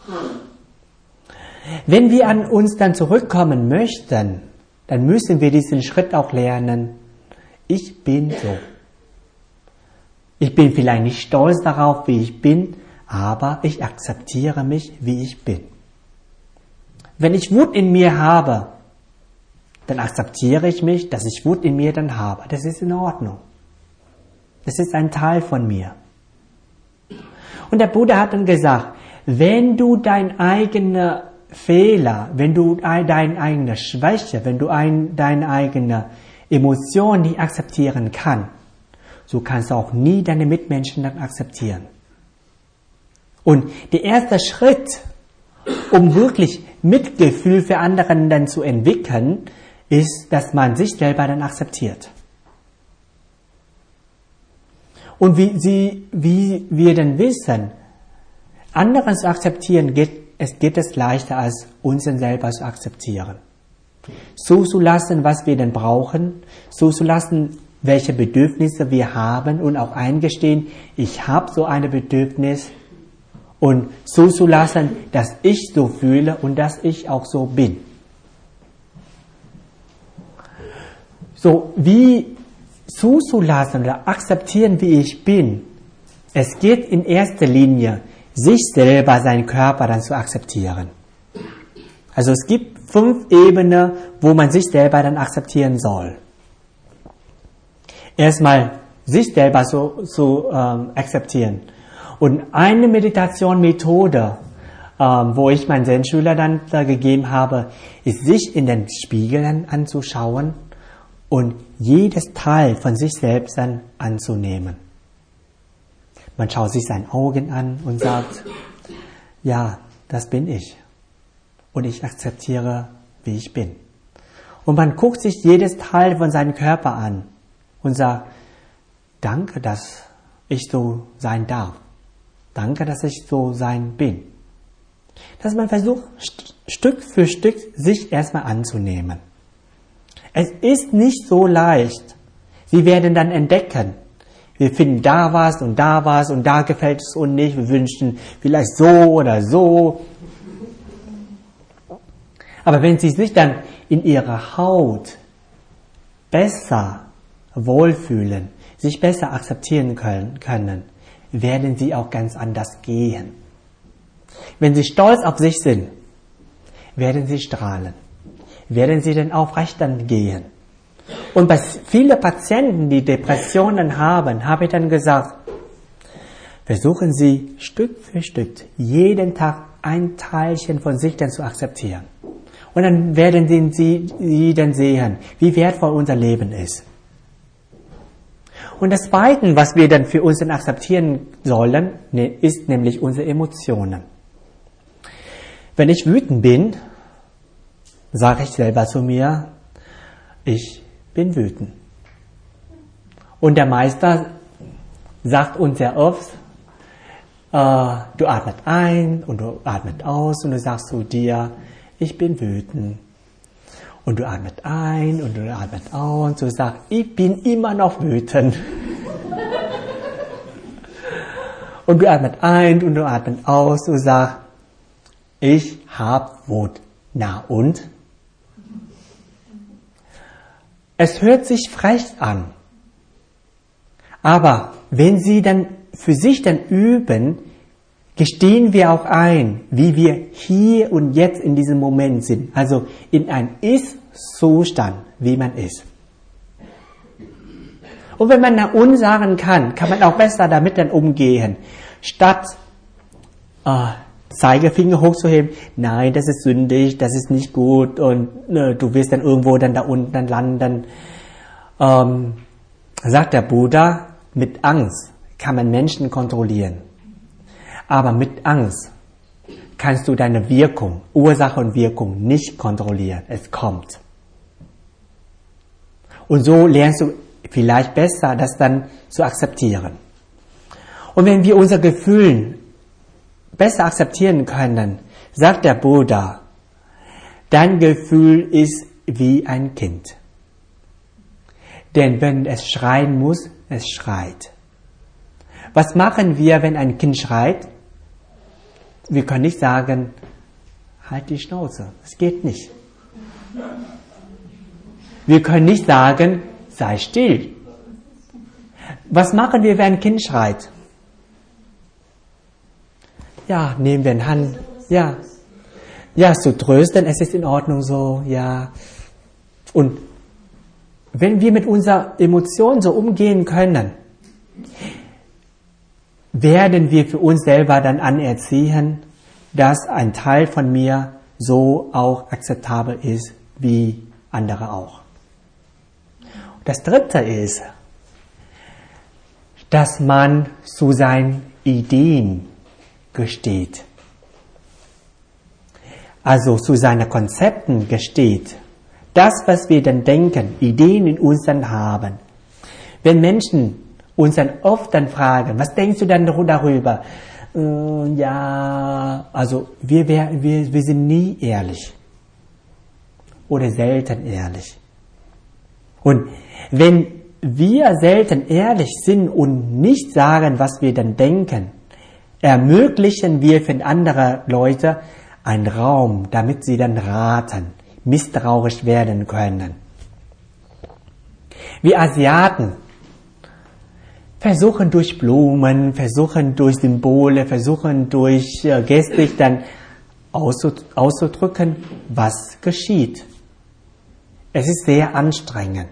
Wenn wir an uns dann zurückkommen möchten, dann müssen wir diesen Schritt auch lernen. Ich bin so. Ich bin vielleicht nicht stolz darauf, wie ich bin, aber ich akzeptiere mich, wie ich bin. Wenn ich Wut in mir habe, dann akzeptiere ich mich, dass ich Wut in mir dann habe. Das ist in Ordnung. Das ist ein Teil von mir. Und der Buddha hat dann gesagt, wenn du dein eigener Fehler, wenn du deine eigene Schwäche, wenn du deine eigene Emotion nicht akzeptieren kannst, so kannst du auch nie deine Mitmenschen dann akzeptieren. Und der erste Schritt, um wirklich Mitgefühl für anderen dann zu entwickeln, ist, dass man sich selber dann akzeptiert. Und wie wir dann wissen, anderen zu akzeptieren, geht es leichter, als uns selber zu akzeptieren. Zuzulassen, was wir denn brauchen, zuzulassen, welche Bedürfnisse wir haben und auch eingestehen, ich habe so ein Bedürfnis und zuzulassen, dass ich so fühle und dass ich auch so bin. So wie zuzulassen oder akzeptieren, wie ich bin, es geht in erster Linie, sich selber, seinen Körper dann zu akzeptieren. Also es gibt 5 Ebenen, wo man sich selber dann akzeptieren soll. Erstmal sich selber zu akzeptieren. Und eine Meditationmethode, wo ich meinen Zen-Schüler dann gegeben habe, ist, sich in den Spiegel dann anzuschauen und jedes Teil von sich selbst dann anzunehmen. Man schaut sich seine Augen an und sagt, ja, das bin ich. Und ich akzeptiere, wie ich bin. Und man guckt sich jedes Teil von seinem Körper an und sagt, danke, dass ich so sein darf. Danke, dass ich so sein bin. Dass man versucht, Stück für Stück sich erstmal anzunehmen. Es ist nicht so leicht. Sie werden dann entdecken, wir finden da was und da gefällt es uns nicht. Wir wünschen vielleicht so oder so. Aber wenn Sie sich dann in Ihrer Haut besser wohlfühlen, sich besser akzeptieren können, werden Sie auch ganz anders gehen. Wenn Sie stolz auf sich sind, werden sie strahlen, werden sie dann aufrecht dann gehen. Und bei vielen Patienten, die Depressionen haben, habe ich dann gesagt, versuchen Sie Stück für Stück jeden Tag ein Teilchen von sich dann zu akzeptieren. Und dann werden Sie dann sehen, wie wertvoll unser Leben ist. Und das Zweite, was wir dann für uns dann akzeptieren sollen, ist nämlich unsere Emotionen. Wenn ich wütend bin, sage ich selber zu mir, ich bin wütend. Und der Meister sagt uns sehr oft, du atmest ein und du atmest aus und du sagst zu dir, ich bin wütend. Und du atmest ein und du atmest aus und du sagst, ich bin immer noch wütend. Und du atmest ein und du atmest aus und du sagst, ich hab Wut. Na und? Es hört sich frech an. Aber wenn Sie dann für sich dann üben, gestehen wir auch ein, wie wir hier und jetzt in diesem Moment sind. Also in einem Ist-Zustand, wie man ist. Und wenn man nach uns sagen kann man auch besser damit dann umgehen. Statt Zeigefinger hochzuheben, nein, das ist sündig, das ist nicht gut und du wirst dann irgendwo dann da unten dann landen. Sagt der Buddha, mit Angst kann man Menschen kontrollieren. Aber mit Angst kannst du deine Wirkung, Ursache und Wirkung nicht kontrollieren. Es kommt. Und so lernst du vielleicht besser, das dann zu akzeptieren. Und wenn wir unser Gefühl besser akzeptieren können, sagt der Buddha, dein Gefühl ist wie ein Kind. Denn wenn es schreien muss, es schreit. Was machen wir, wenn ein Kind schreit? Wir können nicht sagen, halt die Schnauze. Das geht nicht. Wir können nicht sagen, sei still. Was machen wir, wenn ein Kind schreit? Ja, nehmen wir eine Hand. Ja, zu trösten, es ist in Ordnung so, ja. Und wenn wir mit unserer Emotion so umgehen können, werden wir für uns selber dann anerziehen, dass ein Teil von mir so auch akzeptabel ist, wie andere auch. Das Dritte ist, dass man zu seinen Ideen gesteht. Also zu seinen Konzepten gesteht. Das, was wir dann denken, Ideen in uns dann haben. Wenn Menschen uns dann oft dann fragen, was denkst du dann darüber? Ja, also wir sind nie ehrlich. Oder selten ehrlich. Und wenn wir selten ehrlich sind und nicht sagen, was wir dann denken, ermöglichen wir für andere Leute einen Raum, damit sie dann raten, misstrauisch werden können. Wir Asiaten versuchen durch Blumen, versuchen durch Symbole, versuchen durch Gestik dann auszudrücken, was geschieht. Es ist sehr anstrengend.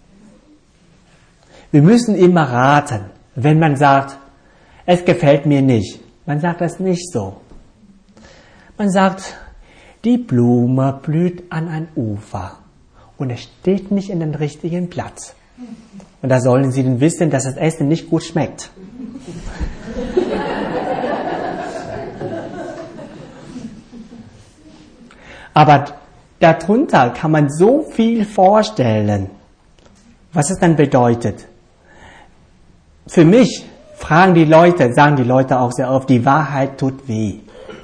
Wir müssen immer raten, wenn man sagt, es gefällt mir nicht. Man sagt das nicht so. Man sagt, die Blume blüht an ein Ufer und es steht nicht in den richtigen Platz. Und da sollen Sie dann wissen, dass das Essen nicht gut schmeckt. Aber darunter kann man so viel vorstellen, was es dann bedeutet. Für mich sagen die Leute auch sehr oft, die Wahrheit tut weh.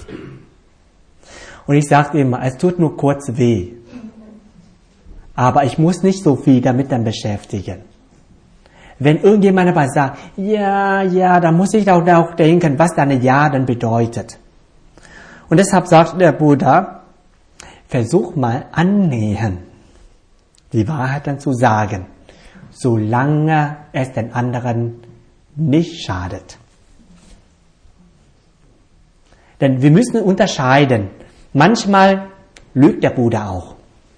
Und ich sage immer, es tut nur kurz weh. Aber ich muss nicht so viel damit dann beschäftigen. Wenn irgendjemand aber sagt, ja, dann muss ich auch denken, was dann Ja dann bedeutet. Und deshalb sagt der Buddha, versuch mal annähern, die Wahrheit dann zu sagen, solange es den anderen nicht schadet. Denn wir müssen unterscheiden. Manchmal lügt der Buddha auch.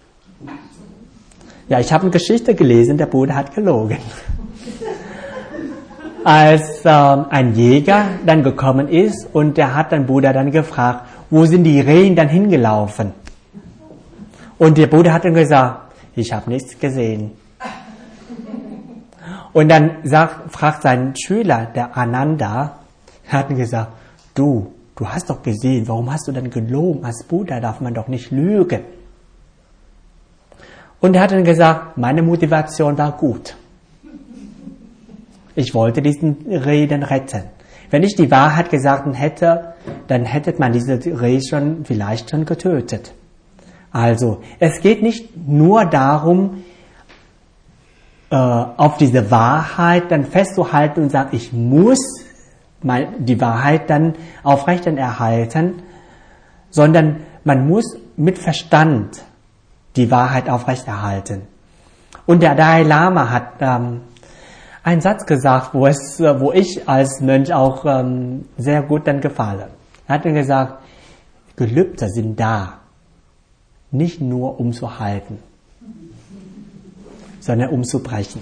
Ja, ich habe eine Geschichte gelesen, der Buddha hat gelogen. Als ein Jäger dann gekommen ist und der hat den Buddha dann gefragt, wo sind die Rehe dann hingelaufen? Und der Buddha hat dann gesagt, ich habe nichts gesehen. Und dann fragt sein Schüler, der Ananda, hat dann gesagt, du hast doch gesehen, warum hast du dann gelogen? Als Buddha darf man doch nicht lügen. Und er hat dann gesagt, meine Motivation war gut. Ich wollte diesen Reh retten. Wenn ich die Wahrheit gesagt hätte, dann hätte man diese Reh vielleicht schon getötet. Also, es geht nicht nur darum, auf diese Wahrheit dann festzuhalten und sagen, ich muss die Wahrheit dann aufrechterhalten, sondern man muss mit Verstand die Wahrheit aufrechterhalten. Und der Dalai Lama hat einen Satz gesagt, wo ich als Mönch auch sehr gut dann gefalle. Er hat dann gesagt, Gelübde sind da, nicht nur um zu halten, sondern um zu brechen.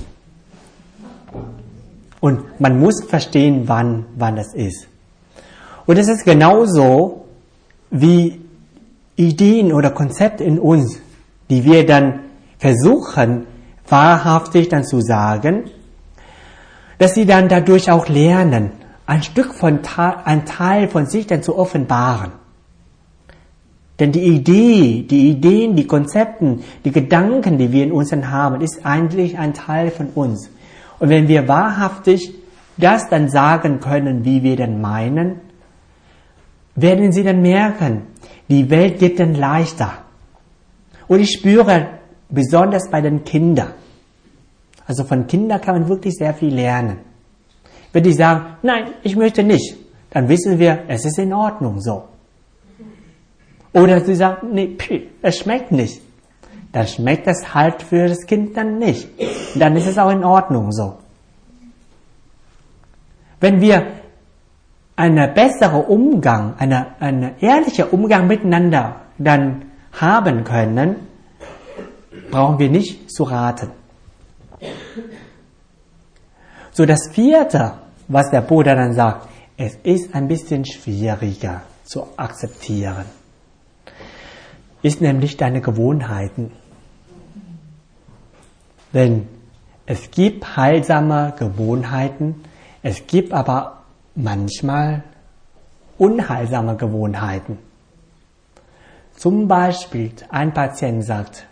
Und man muss verstehen, wann das ist. Und es ist genauso wie Ideen oder Konzepte in uns, die wir dann versuchen, wahrhaftig dann zu sagen, dass sie dann dadurch auch lernen, ein Teil von sich dann zu offenbaren. Denn die Ideen, die Konzepte, die Gedanken, die wir in uns dann haben, ist eigentlich ein Teil von uns. Und wenn wir wahrhaftig das dann sagen können, wie wir dann meinen, werden sie dann merken, die Welt geht dann leichter. Und ich spüre besonders bei den Kindern. Also von Kindern kann man wirklich sehr viel lernen. Wenn die sagen, nein, ich möchte nicht, dann wissen wir, es ist in Ordnung so. Oder sie sagen, nee, es schmeckt nicht. Dann schmeckt es halt für das Kind dann nicht. Dann ist es auch in Ordnung so. Wenn wir einen besseren Umgang, einen ehrlichen Umgang miteinander dann haben können, brauchen wir nicht zu raten. So, das vierte, was der Buddha dann sagt, es ist ein bisschen schwieriger zu akzeptieren, ist nämlich deine Gewohnheiten. Denn es gibt heilsame Gewohnheiten, es gibt aber manchmal unheilsame Gewohnheiten. Zum Beispiel, ein Patient sagt,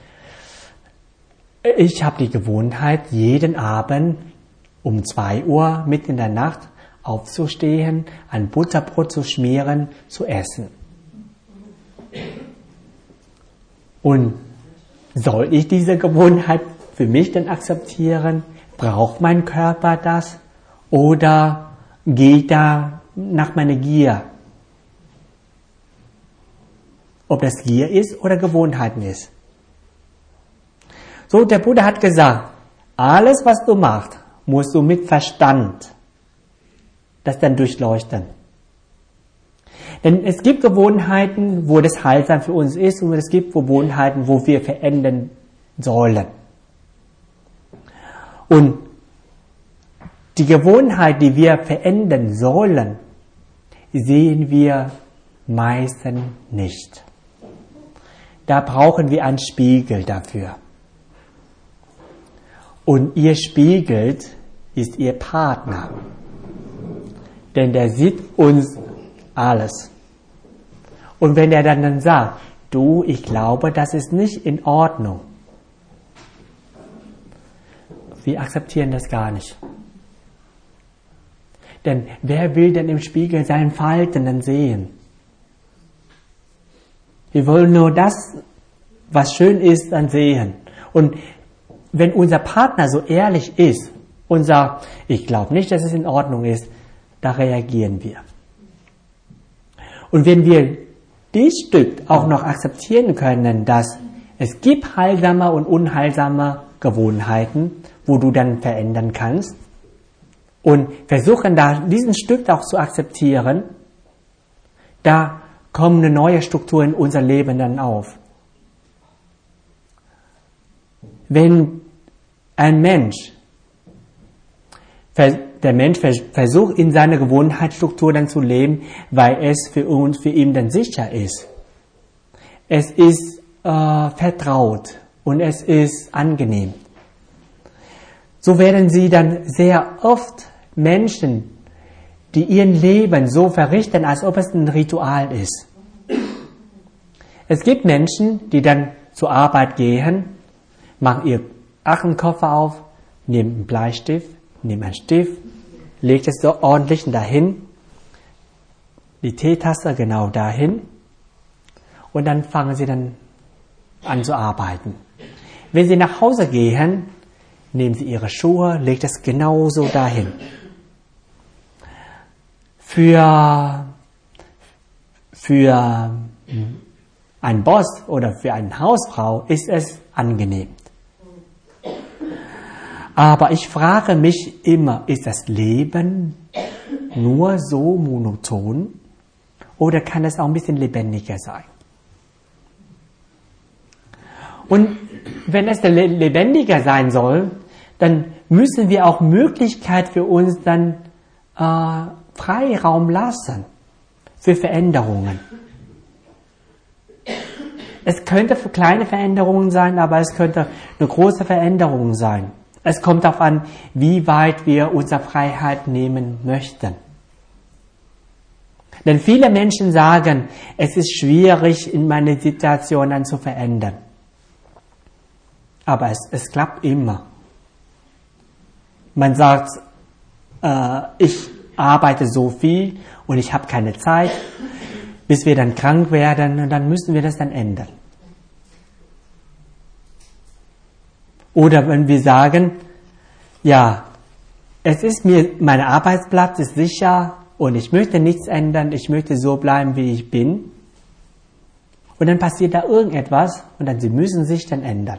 ich habe die Gewohnheit, jeden Abend um 2 Uhr mitten in der Nacht aufzustehen, ein Butterbrot zu schmieren, zu essen. Und soll ich diese Gewohnheit für mich denn akzeptieren? Braucht mein Körper das? Oder geht da nach meiner Gier? Ob das Gier ist oder Gewohnheiten ist. So, der Buddha hat gesagt, alles was du machst, musst du mit Verstand das dann durchleuchten. Denn es gibt Gewohnheiten, wo das heilsam für uns ist, und es gibt Gewohnheiten, wo wir verändern sollen. Und die Gewohnheit, die wir verändern sollen, sehen wir meistens nicht. Da brauchen wir einen Spiegel dafür. Und ihr Spiegel ist ihr Partner. Denn der sieht uns alles. Und wenn er dann sagt, du, ich glaube, das ist nicht in Ordnung. Wir akzeptieren das gar nicht. Denn wer will denn im Spiegel seinen Falten dann sehen? Wir wollen nur das, was schön ist, dann sehen. Und wenn unser Partner so ehrlich ist und sagt, ich glaube nicht, dass es in Ordnung ist, da reagieren wir. Und wenn wir dieses Stück auch noch akzeptieren können, dass es gibt heilsame und unheilsame Gewohnheiten, wo du dann verändern kannst, und versuchen da diesen Stück auch zu akzeptieren, da kommt eine neue Struktur in unser Leben dann auf. Wenn ein Mensch, der Mensch versucht in seiner Gewohnheitsstruktur dann zu leben, weil es für ihn dann sicher ist. Es ist vertraut und es ist angenehm. So werden sie dann sehr oft Menschen, die ihr Leben so verrichten, als ob es ein Ritual ist. Es gibt Menschen, die dann zur Arbeit gehen, machen ihr Aktenkoffer auf, nehmen einen Bleistift, nehmen einen Stift, legt es so ordentlich dahin, die Teetasse genau dahin und dann fangen sie dann an zu arbeiten. Wenn sie nach Hause gehen, nehmen sie ihre Schuhe, legt es genauso dahin. Für einen Boss oder für eine Hausfrau ist es angenehm. Aber ich frage mich immer, ist das Leben nur so monoton oder kann es auch ein bisschen lebendiger sein? Und wenn es lebendiger sein soll, dann müssen wir auch Möglichkeit für uns dann Freiraum lassen für Veränderungen. Es könnte für kleine Veränderungen sein, aber es könnte eine große Veränderung sein. Es kommt darauf an, wie weit wir unsere Freiheit nehmen möchten. Denn viele Menschen sagen, es ist schwierig, in meiner Situation dann zu verändern. Aber es klappt immer. Man sagt, ich arbeite so viel und ich habe keine Zeit, bis wir dann krank werden und dann müssen wir das dann ändern. Oder wenn wir sagen, ja, mein Arbeitsplatz ist sicher und ich möchte nichts ändern, ich möchte so bleiben, wie ich bin. Und dann passiert da irgendetwas und dann sie müssen sich dann ändern.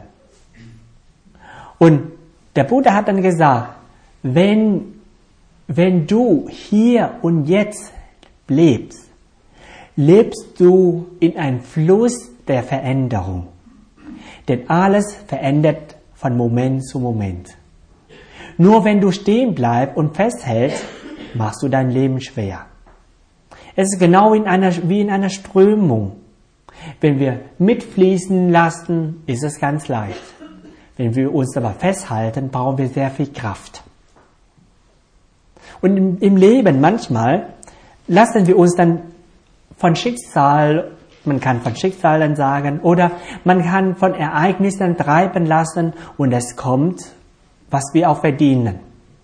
Und der Buddha hat dann gesagt, wenn du hier und jetzt lebst, lebst du in einem Fluss der Veränderung. Denn alles verändert von Moment zu Moment. Nur wenn du stehen bleibst und festhältst, machst du dein Leben schwer. Es ist genau wie in einer Strömung. Wenn wir mitfließen lassen, ist es ganz leicht. Wenn wir uns aber festhalten, brauchen wir sehr viel Kraft. Und im Leben manchmal lassen wir uns dann von Schicksal, man kann von Schicksal dann sagen, oder man kann von Ereignissen treiben lassen und es kommt, was wir auch verdienen.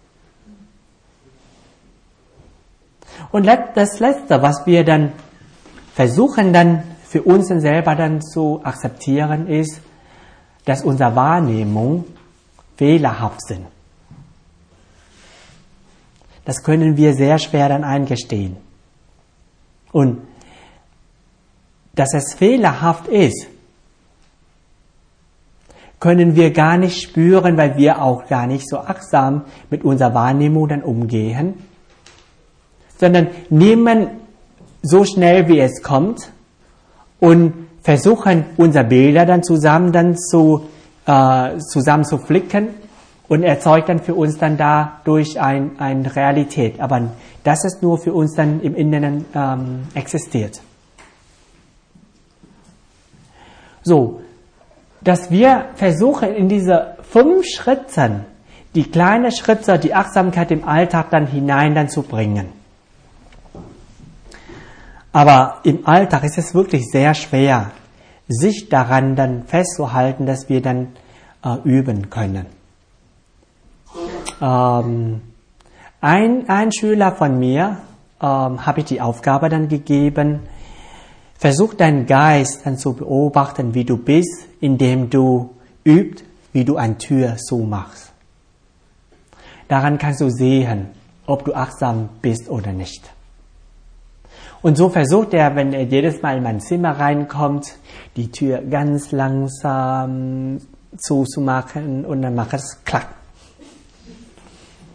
Und das Letzte, was wir dann versuchen dann für uns selber dann zu akzeptieren, ist, dass unsere Wahrnehmung fehlerhaft sind. Das können wir sehr schwer dann eingestehen. Und dass es fehlerhaft ist, können wir gar nicht spüren, weil wir auch gar nicht so achtsam mit unserer Wahrnehmung dann umgehen, sondern nehmen so schnell wie es kommt und versuchen unsere Bilder dann zusammen zu flicken und erzeugt dann für uns dann dadurch eine Realität. Aber das ist nur für uns dann im Inneren existiert. So, dass wir versuchen in diese 5 Schritten, die kleinen Schritte, die Achtsamkeit im Alltag dann hinein dann zu bringen. Aber im Alltag ist es wirklich sehr schwer, sich daran dann festzuhalten, dass wir dann üben können. Ein Schüler von mir habe ich die Aufgabe dann gegeben, versuch deinen Geist dann zu beobachten, wie du bist, indem du übst, wie du eine Tür zumachst. Daran kannst du sehen, ob du achtsam bist oder nicht. Und so versucht er, wenn er jedes Mal in mein Zimmer reinkommt, die Tür ganz langsam zuzumachen und dann macht es klack.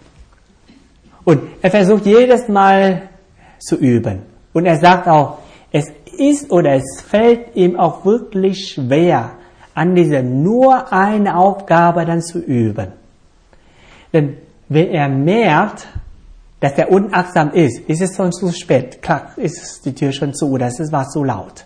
Und er versucht jedes Mal zu üben. Und er sagt auch, es ist oder es fällt ihm auch wirklich schwer, an dieser nur eine Aufgabe dann zu üben. Denn wenn er merkt, dass er unachtsam ist es schon zu spät. Klack, ist die Tür schon zu, oder es war zu laut.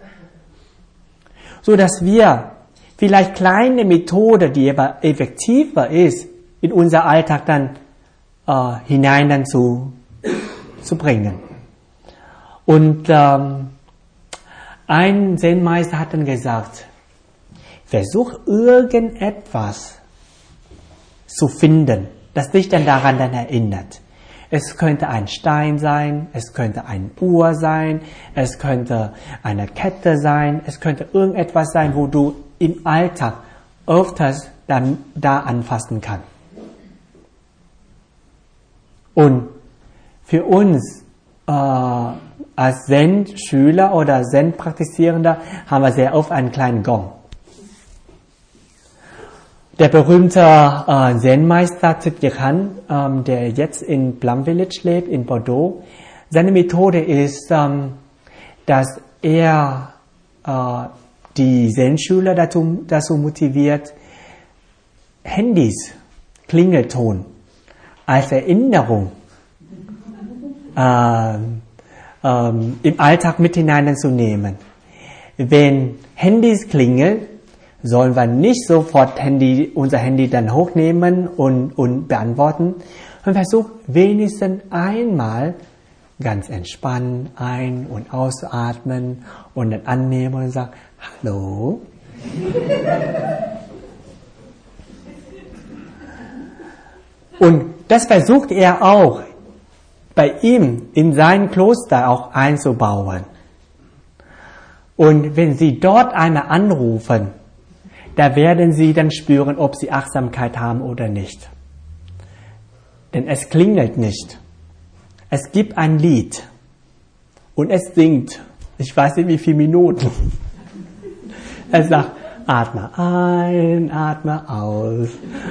So dass wir vielleicht kleine Methode, die aber effektiver ist, in unser Alltag dann hinein dann zu bringen. Und ein Zen-Meister hat dann gesagt, versuch irgendetwas zu finden, das dich dann daran dann erinnert. Es könnte ein Stein sein, es könnte eine Uhr sein, es könnte eine Kette sein, es könnte irgendetwas sein, wo du im Alltag öfters dann da anfassen kannst. Und für uns als Zen-Schüler oder Zen-Praktizierender haben wir sehr oft einen kleinen Gong. Der berühmte Zen-Meister Thich Nhat Hanh, der jetzt in Plum Village lebt, in Bordeaux, seine Methode ist, dass er die Zen-Schüler dazu motiviert, Handys, Klingelton als Erinnerung im Alltag mit hineinzunehmen. Wenn Handys klingeln, sollen wir nicht sofort unser Handy dann hochnehmen und beantworten. Und versuch wenigstens einmal ganz entspannt ein- und auszuatmen und dann annehmen und sagen, hallo. Und das versucht er auch bei ihm in sein Kloster auch einzubauen. Und wenn Sie dort einmal anrufen, da werden Sie dann spüren, ob Sie Achtsamkeit haben oder nicht. Denn es klingelt nicht. Es gibt ein Lied und es singt, ich weiß nicht wie viele Minuten. Es sagt, atme ein, atme aus.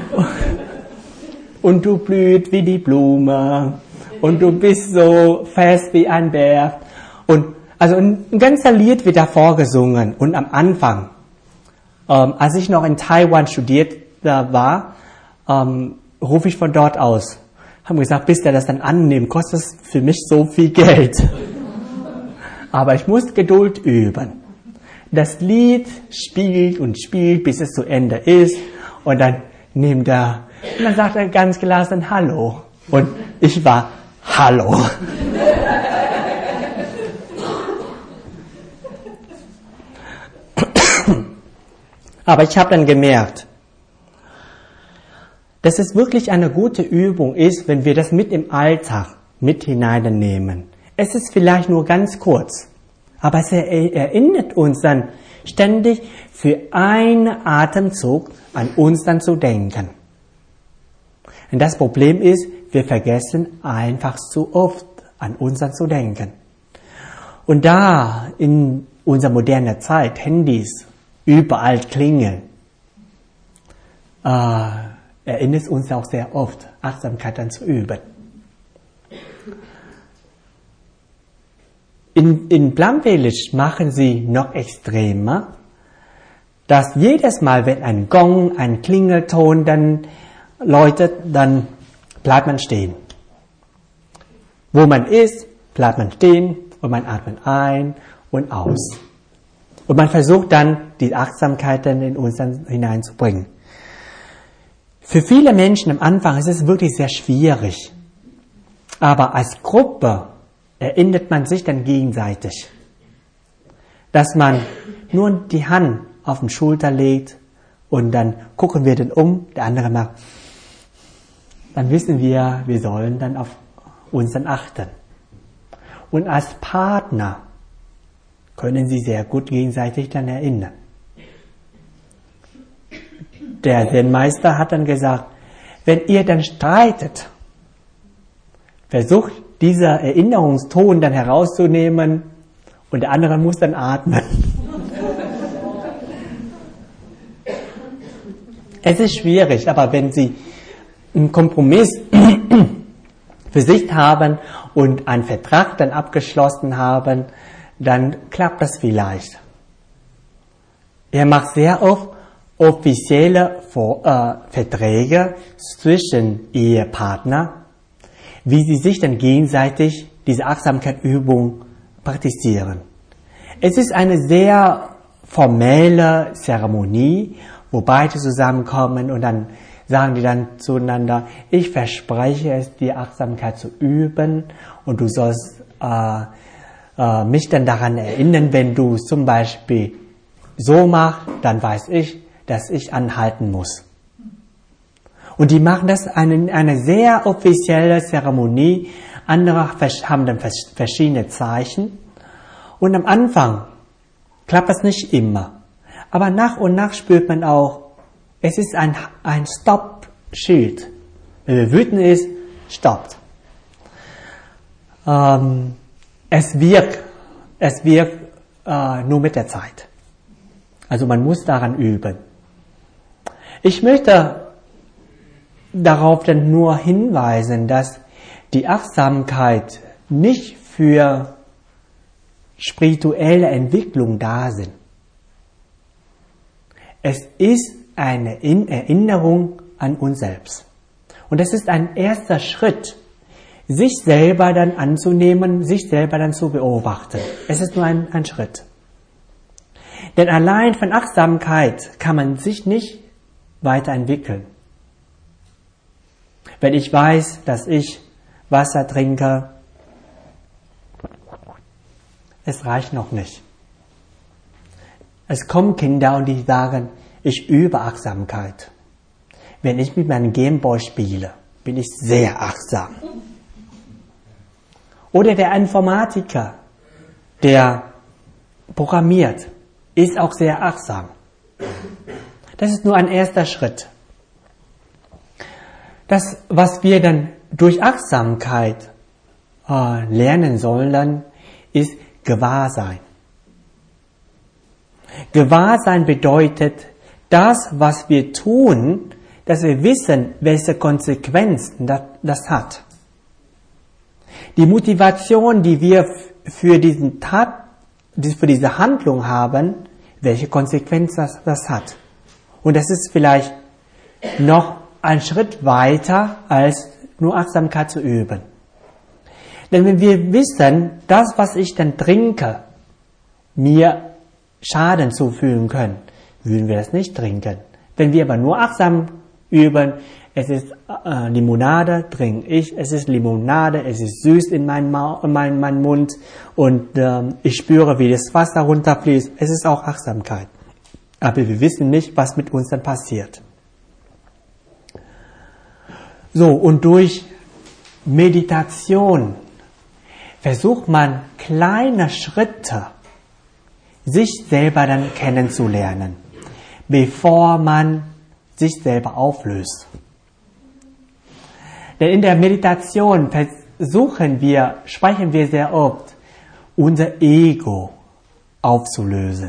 Und du blüht wie die Blume und du bist so fest wie ein Berg. Und also ein ganzer Lied wird da vorgesungen. Und am Anfang, als ich noch in Taiwan studiert war, rufe ich von dort aus. Haben gesagt, bis der das dann annimmt, kostet es für mich so viel Geld. Aber ich muss Geduld üben. Das Lied spielt und spielt, bis es zu Ende ist. Und dann nimmt er, und dann sagt er ganz gelassen Hallo. Und ich war Hallo. Aber ich habe dann gemerkt, dass es wirklich eine gute Übung ist, wenn wir das mit im Alltag mit hineinnehmen. Es ist vielleicht nur ganz kurz, aber es erinnert uns dann ständig für einen Atemzug an uns dann zu denken. Und das Problem ist, wir vergessen einfach zu oft an uns dann zu denken. Und da in unserer modernen Zeit Handys überall klingeln, erinnert es uns auch sehr oft, Achtsamkeit dann zu üben. In Plum Village machen sie noch extremer, dass jedes Mal, wenn ein Gong, ein Klingelton dann läutet, dann bleibt man stehen. Wo man ist, bleibt man stehen und man atmet ein und aus. Und man versucht dann, die Achtsamkeit dann in uns dann hineinzubringen. Für viele Menschen am Anfang ist es wirklich sehr schwierig. Aber als Gruppe erinnert man sich dann gegenseitig, dass man nur die Hand auf die Schulter legt und dann gucken wir dann der andere macht. Dann wissen wir sollen dann auf uns dann achten. Und als Partner können sie sehr gut gegenseitig dann erinnern. Der Zen-Meister hat dann gesagt, wenn ihr dann streitet, versucht dieser Erinnerungston dann herauszunehmen und der andere muss dann atmen. Es ist schwierig, aber wenn Sie einen Kompromiss für sich haben und einen Vertrag dann abgeschlossen haben, dann klappt das vielleicht. Er macht sehr oft offizielle Verträge zwischen Ehepartnern, wie sie sich dann gegenseitig diese Achtsamkeitsübung praktizieren. Es ist eine sehr formelle Zeremonie, wo beide zusammenkommen und dann sagen die dann zueinander, ich verspreche es, die Achtsamkeit zu üben und du sollst mich dann daran erinnern, wenn du zum Beispiel so machst, dann weiß ich, dass ich anhalten muss. Und die machen das eine sehr offizielle Zeremonie. Andere haben dann verschiedene Zeichen. Und am Anfang klappt es nicht immer. Aber nach und nach spürt man auch, es ist ein Stopp-Schild. Wenn wir wütend ist, stoppt. Es wirkt nur mit der Zeit. Also man muss daran üben. Ich möchte darauf dann nur hinweisen, dass die Achtsamkeit nicht für spirituelle Entwicklung da sind. Es ist eine Erinnerung an uns selbst. Und das ist ein erster Schritt, sich selber dann anzunehmen, sich selber dann zu beobachten. Es ist nur ein Schritt. Denn allein von Achtsamkeit kann man sich nicht weiterentwickeln. Wenn ich weiß, dass ich Wasser trinke, es reicht noch nicht. Es kommen Kinder und die sagen, ich übe Achtsamkeit. Wenn ich mit meinem Gameboy spiele, bin ich sehr achtsam. Oder der Informatiker, der programmiert, ist auch sehr achtsam. Das ist nur ein erster Schritt. Das, was wir dann durch Achtsamkeit lernen sollen, ist Gewahrsein. Gewahrsein bedeutet, das, was wir tun, dass wir wissen, welche Konsequenzen das hat. Die Motivation, die wir für diese Handlung haben, welche Konsequenzen das hat. Und das ist vielleicht noch ein Schritt weiter, als nur Achtsamkeit zu üben. Denn wenn wir wissen, das, was ich dann trinke, mir Schaden zufügen können, würden wir das nicht trinken. Wenn wir aber nur achtsam üben, es ist Limonade, trinke ich, es ist Limonade, es ist süß in meinem Mund und ich spüre, wie das Wasser runterfließt. Es ist auch Achtsamkeit. Aber wir wissen nicht, was mit uns dann passiert. So, und durch Meditation versucht man kleine Schritte, sich selber dann kennenzulernen, bevor man sich selber auflöst. Denn in der Meditation sprechen wir sehr oft, unser Ego aufzulösen.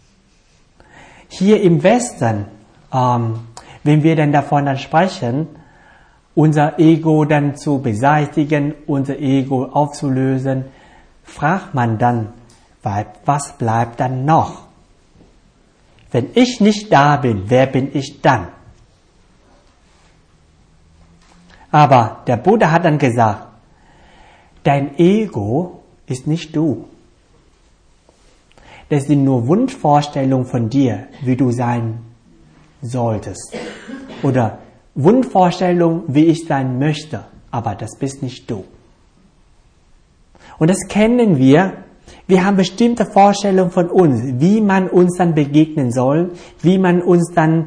Hier im Westen, wenn wir dann davon sprechen, unser Ego dann zu beseitigen, unser Ego aufzulösen, fragt man dann, was bleibt dann noch? Wenn ich nicht da bin, wer bin ich dann? Aber der Buddha hat dann gesagt, dein Ego ist nicht du. Das sind nur Wunschvorstellungen von dir, wie du sein solltest. Oder Wunschvorstellungen, wie ich sein möchte. Aber das bist nicht du. Und das kennen wir. Wir haben bestimmte Vorstellungen von uns, wie man uns dann begegnen soll, wie man uns dann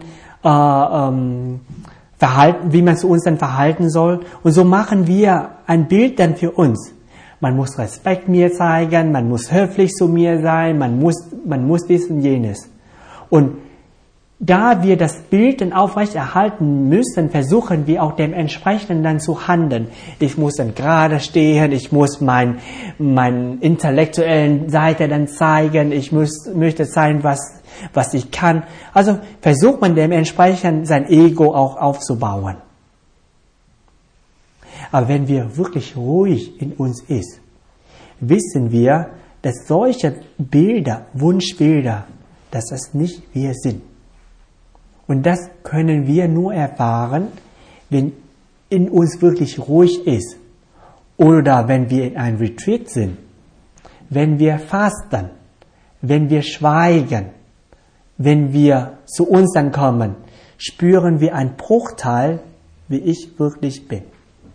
wie man zu uns dann verhalten soll. Und so machen wir ein Bild dann für uns. Man muss Respekt mir zeigen, man muss höflich zu mir sein, man muss dies und jenes. Und da wir das Bild dann aufrechterhalten müssen, versuchen wir auch dementsprechend dann zu handeln. Ich muss dann gerade stehen, ich muss meine intellektuellen Seite dann zeigen, ich möchte zeigen, was ich kann. Also versucht man dementsprechend sein Ego auch aufzubauen. Aber wenn wir wirklich ruhig in uns ist, wissen wir, dass solche Bilder, Wunschbilder, dass das nicht wir sind. Und das können wir nur erfahren, wenn in uns wirklich ruhig ist. Oder wenn wir in einem Retreat sind, wenn wir fasten, wenn wir schweigen, wenn wir zu uns dann kommen, spüren wir einen Bruchteil, wie ich wirklich bin.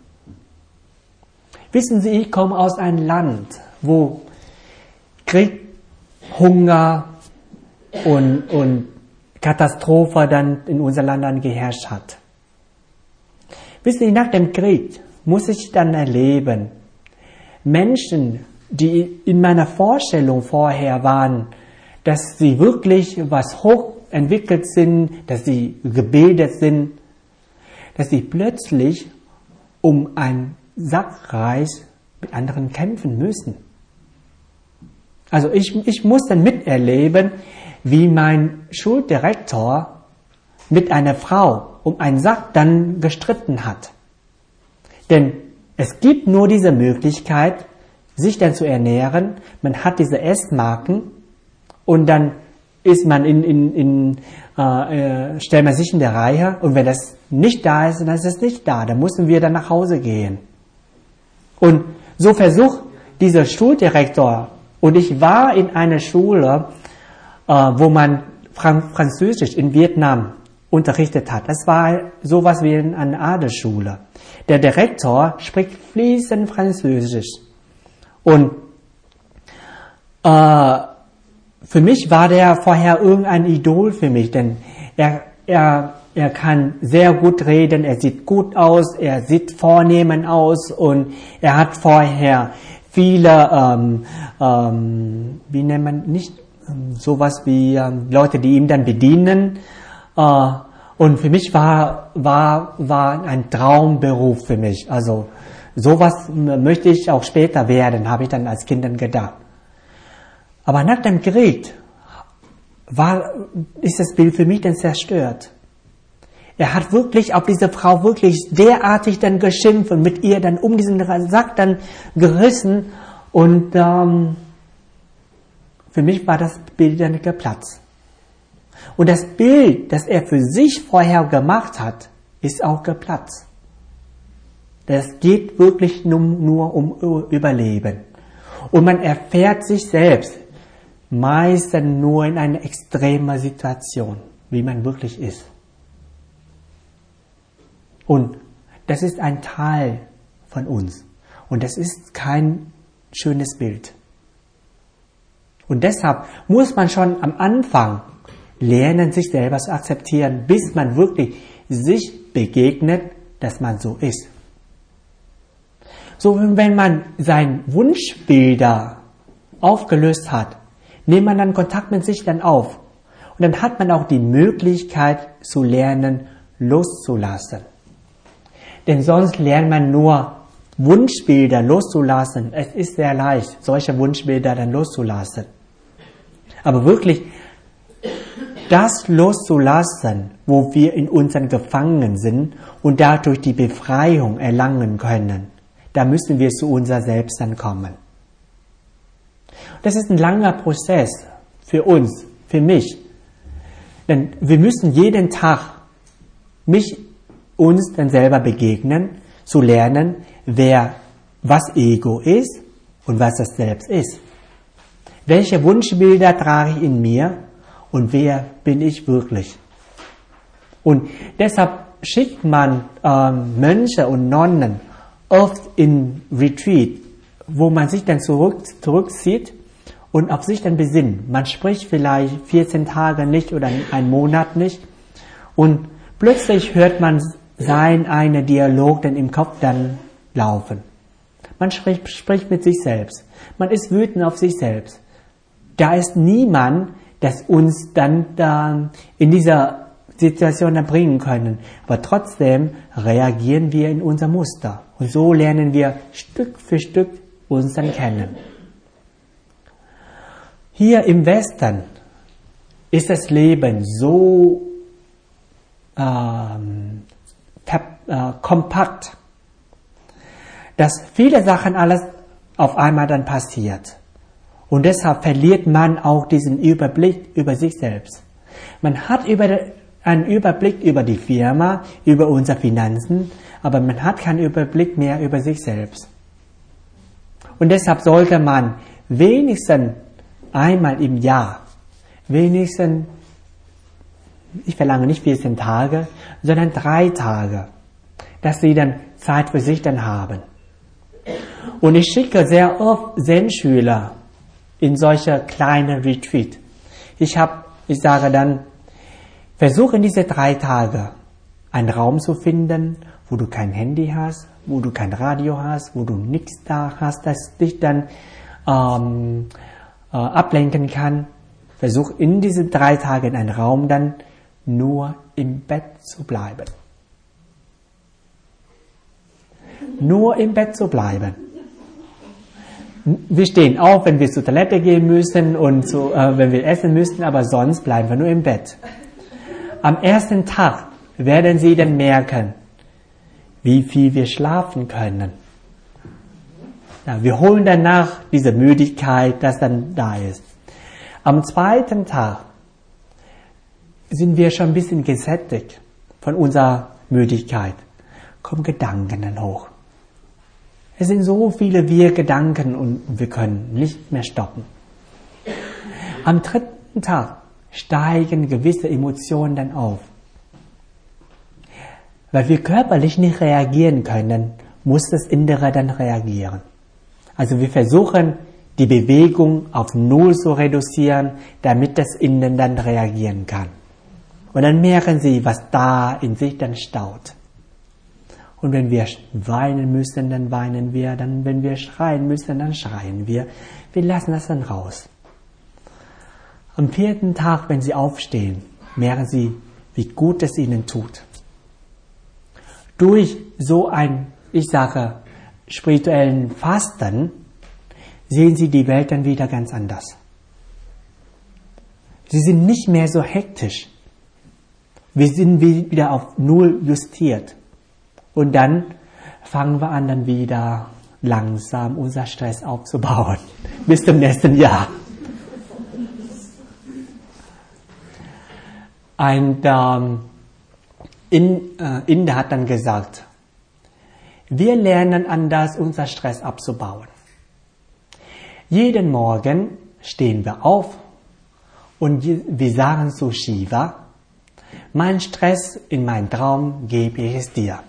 Wissen Sie, ich komme aus einem Land, wo Krieg, Hunger und Katastrophe dann in unserem Land dann geherrscht hat. Wissen Sie, nach dem Krieg muss ich dann erleben, Menschen, die in meiner Vorstellung vorher waren, dass sie wirklich was hochentwickelt sind, dass sie gebildet sind, dass sie plötzlich um ein Sack Reis mit anderen kämpfen müssen. Also ich muss dann miterleben, wie mein Schuldirektor mit einer Frau um einen Sack dann gestritten hat. Denn es gibt nur diese Möglichkeit, sich dann zu ernähren. Man hat diese Essmarken und dann ist man stellt man sich in der Reihe und wenn das nicht da ist, dann ist es nicht da. Dann müssen wir dann nach Hause gehen. Und so versucht dieser Schuldirektor, und ich war in einer Schule, wo man Französisch in Vietnam unterrichtet hat. Das war sowas wie in einer Adelsschule. Der Direktor spricht fließend Französisch. Und für mich war der vorher irgendein Idol für mich, denn er kann sehr gut reden, er sieht gut aus, er sieht vornehm aus und er hat vorher viele, wie nennt man, nicht sowas wie Leute, die ihm dann bedienen. Und für mich war ein Traumberuf für mich. Also sowas möchte ich auch später werden, habe ich dann als Kind dann gedacht. Aber nach dem Krieg ist das Bild für mich dann zerstört. Er hat wirklich auf diese Frau wirklich derartig dann geschimpft und mit ihr dann um diesen Sack dann gerissen. Und für mich war das Bild dann geplatzt. Und das Bild, das er für sich vorher gemacht hat, ist auch geplatzt. Das geht wirklich nur um Überleben. Und man erfährt sich selbst meistens nur in einer extremen Situation, wie man wirklich ist. Und das ist ein Teil von uns. Und das ist kein schönes Bild. Und deshalb muss man schon am Anfang lernen, sich selber zu akzeptieren, bis man wirklich sich begegnet, dass man so ist. So, wenn man seine Wunschbilder aufgelöst hat, nimmt man dann Kontakt mit sich dann auf. Und dann hat man auch die Möglichkeit zu lernen, loszulassen. Denn sonst lernt man nur Wunschbilder loszulassen. Es ist sehr leicht, solche Wunschbilder dann loszulassen. Aber wirklich das loszulassen, wo wir in unseren Gefangenen sind und dadurch die Befreiung erlangen können, da müssen wir zu unser Selbst dann kommen. Das ist ein langer Prozess für uns, für mich. Denn wir müssen jeden Tag uns dann selber begegnen, zu lernen, was Ego ist und was das Selbst ist. Welche Wunschbilder trage ich in mir und wer bin ich wirklich? Und deshalb schickt man Mönche und Nonnen oft in Retreat, wo man sich dann zurückzieht und auf sich dann besinnt. Man spricht vielleicht 14 Tage nicht oder einen Monat nicht und plötzlich hört man einen Dialog dann im Kopf dann laufen. Man spricht mit sich selbst. Man ist wütend auf sich selbst. Da ist niemand, das uns dann in dieser Situation dann bringen können. Aber trotzdem reagieren wir in unser Muster. Und so lernen wir Stück für Stück uns dann kennen. Hier im Westen ist das Leben so kompakt, dass viele Sachen alles auf einmal dann passiert. Und deshalb verliert man auch diesen Überblick über sich selbst. Man hat einen Überblick über die Firma, über unsere Finanzen, aber man hat keinen Überblick mehr über sich selbst. Und deshalb sollte man wenigstens einmal im Jahr, ich verlange nicht 14 Tage, sondern 3 Tage, dass sie dann Zeit für sich dann haben. Und ich schicke sehr oft Zen-Schüler in solche kleine Retreat. Ich sage dann, versuche in diese 3 Tage einen Raum zu finden, wo du kein Handy hast, wo du kein Radio hast, wo du nichts da hast, das dich dann ablenken kann. Versuch in diesen 3 Tagen einen Raum dann nur im Bett zu bleiben. Nur im Bett zu bleiben. Wir stehen auf, wenn wir zur Toilette gehen müssen und wenn wir essen müssen, aber sonst bleiben wir nur im Bett. Am ersten Tag werden Sie dann merken, wie viel wir schlafen können. Ja, wir holen danach diese Müdigkeit, das dann da ist. Am zweiten Tag sind wir schon ein bisschen gesättigt von unserer Müdigkeit. Kommen Gedanken dann hoch. Es sind so viele Gedanken und wir können nicht mehr stoppen. Am dritten Tag steigen gewisse Emotionen dann auf. Weil wir körperlich nicht reagieren können, muss das Innere dann reagieren. Also wir versuchen, die Bewegung auf 0 zu reduzieren, damit das Innen dann reagieren kann. Und dann merken Sie, was da in sich dann staut. Und wenn wir weinen müssen, dann weinen wir. Dann, wenn wir schreien müssen, dann schreien wir. Wir lassen das dann raus. Am 4. Tag, wenn Sie aufstehen, merken Sie, wie gut es Ihnen tut. Durch so ein, spirituellen Fasten sehen Sie die Welt dann wieder ganz anders. Sie sind nicht mehr so hektisch. Wir sind wieder auf 0 justiert. Und dann fangen wir an, dann wieder langsam unser Stress aufzubauen. Bis zum nächsten Jahr. Ein Inder hat dann gesagt, wir lernen anders, unser Stress abzubauen. Jeden Morgen stehen wir auf und wir sagen zu Shiva, mein Stress in meinen Traum gebe ich es dir.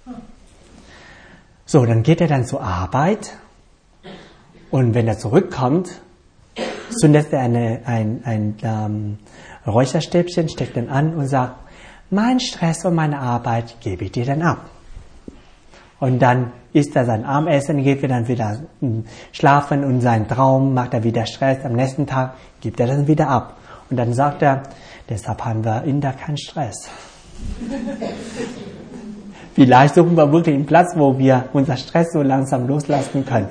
So, dann geht er dann zur Arbeit und wenn er zurückkommt, zündet er ein Räucherstäbchen, steckt dann an und sagt, mein Stress und meine Arbeit gebe ich dir dann ab. Und dann isst er sein Abendessen, geht er dann wieder schlafen und seinen Traum macht er wieder Stress. Am nächsten Tag gibt er dann wieder ab. Und dann sagt er, deshalb haben wir Inder keinen Stress. Vielleicht suchen wir wirklich einen Platz, wo wir unser Stress so langsam loslassen können.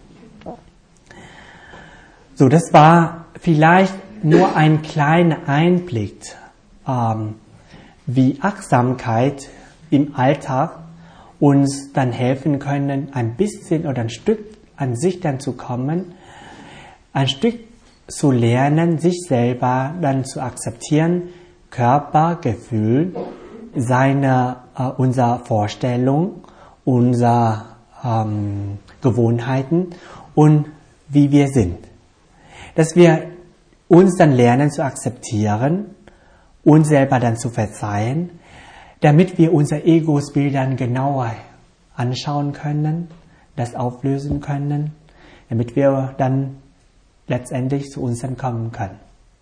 So, das war vielleicht nur ein kleiner Einblick, wie Achtsamkeit im Alltag uns dann helfen können, ein bisschen oder ein Stück an sich dann zu kommen, ein Stück zu lernen, sich selber dann zu akzeptieren, Körper, Gefühl, unsere Vorstellung, unsere Gewohnheiten und wie wir sind. Dass wir uns dann lernen zu akzeptieren, uns selber dann zu verzeihen, damit wir unser Ego-Bild dann genauer anschauen können, das auflösen können, damit wir dann letztendlich zu uns dann kommen können.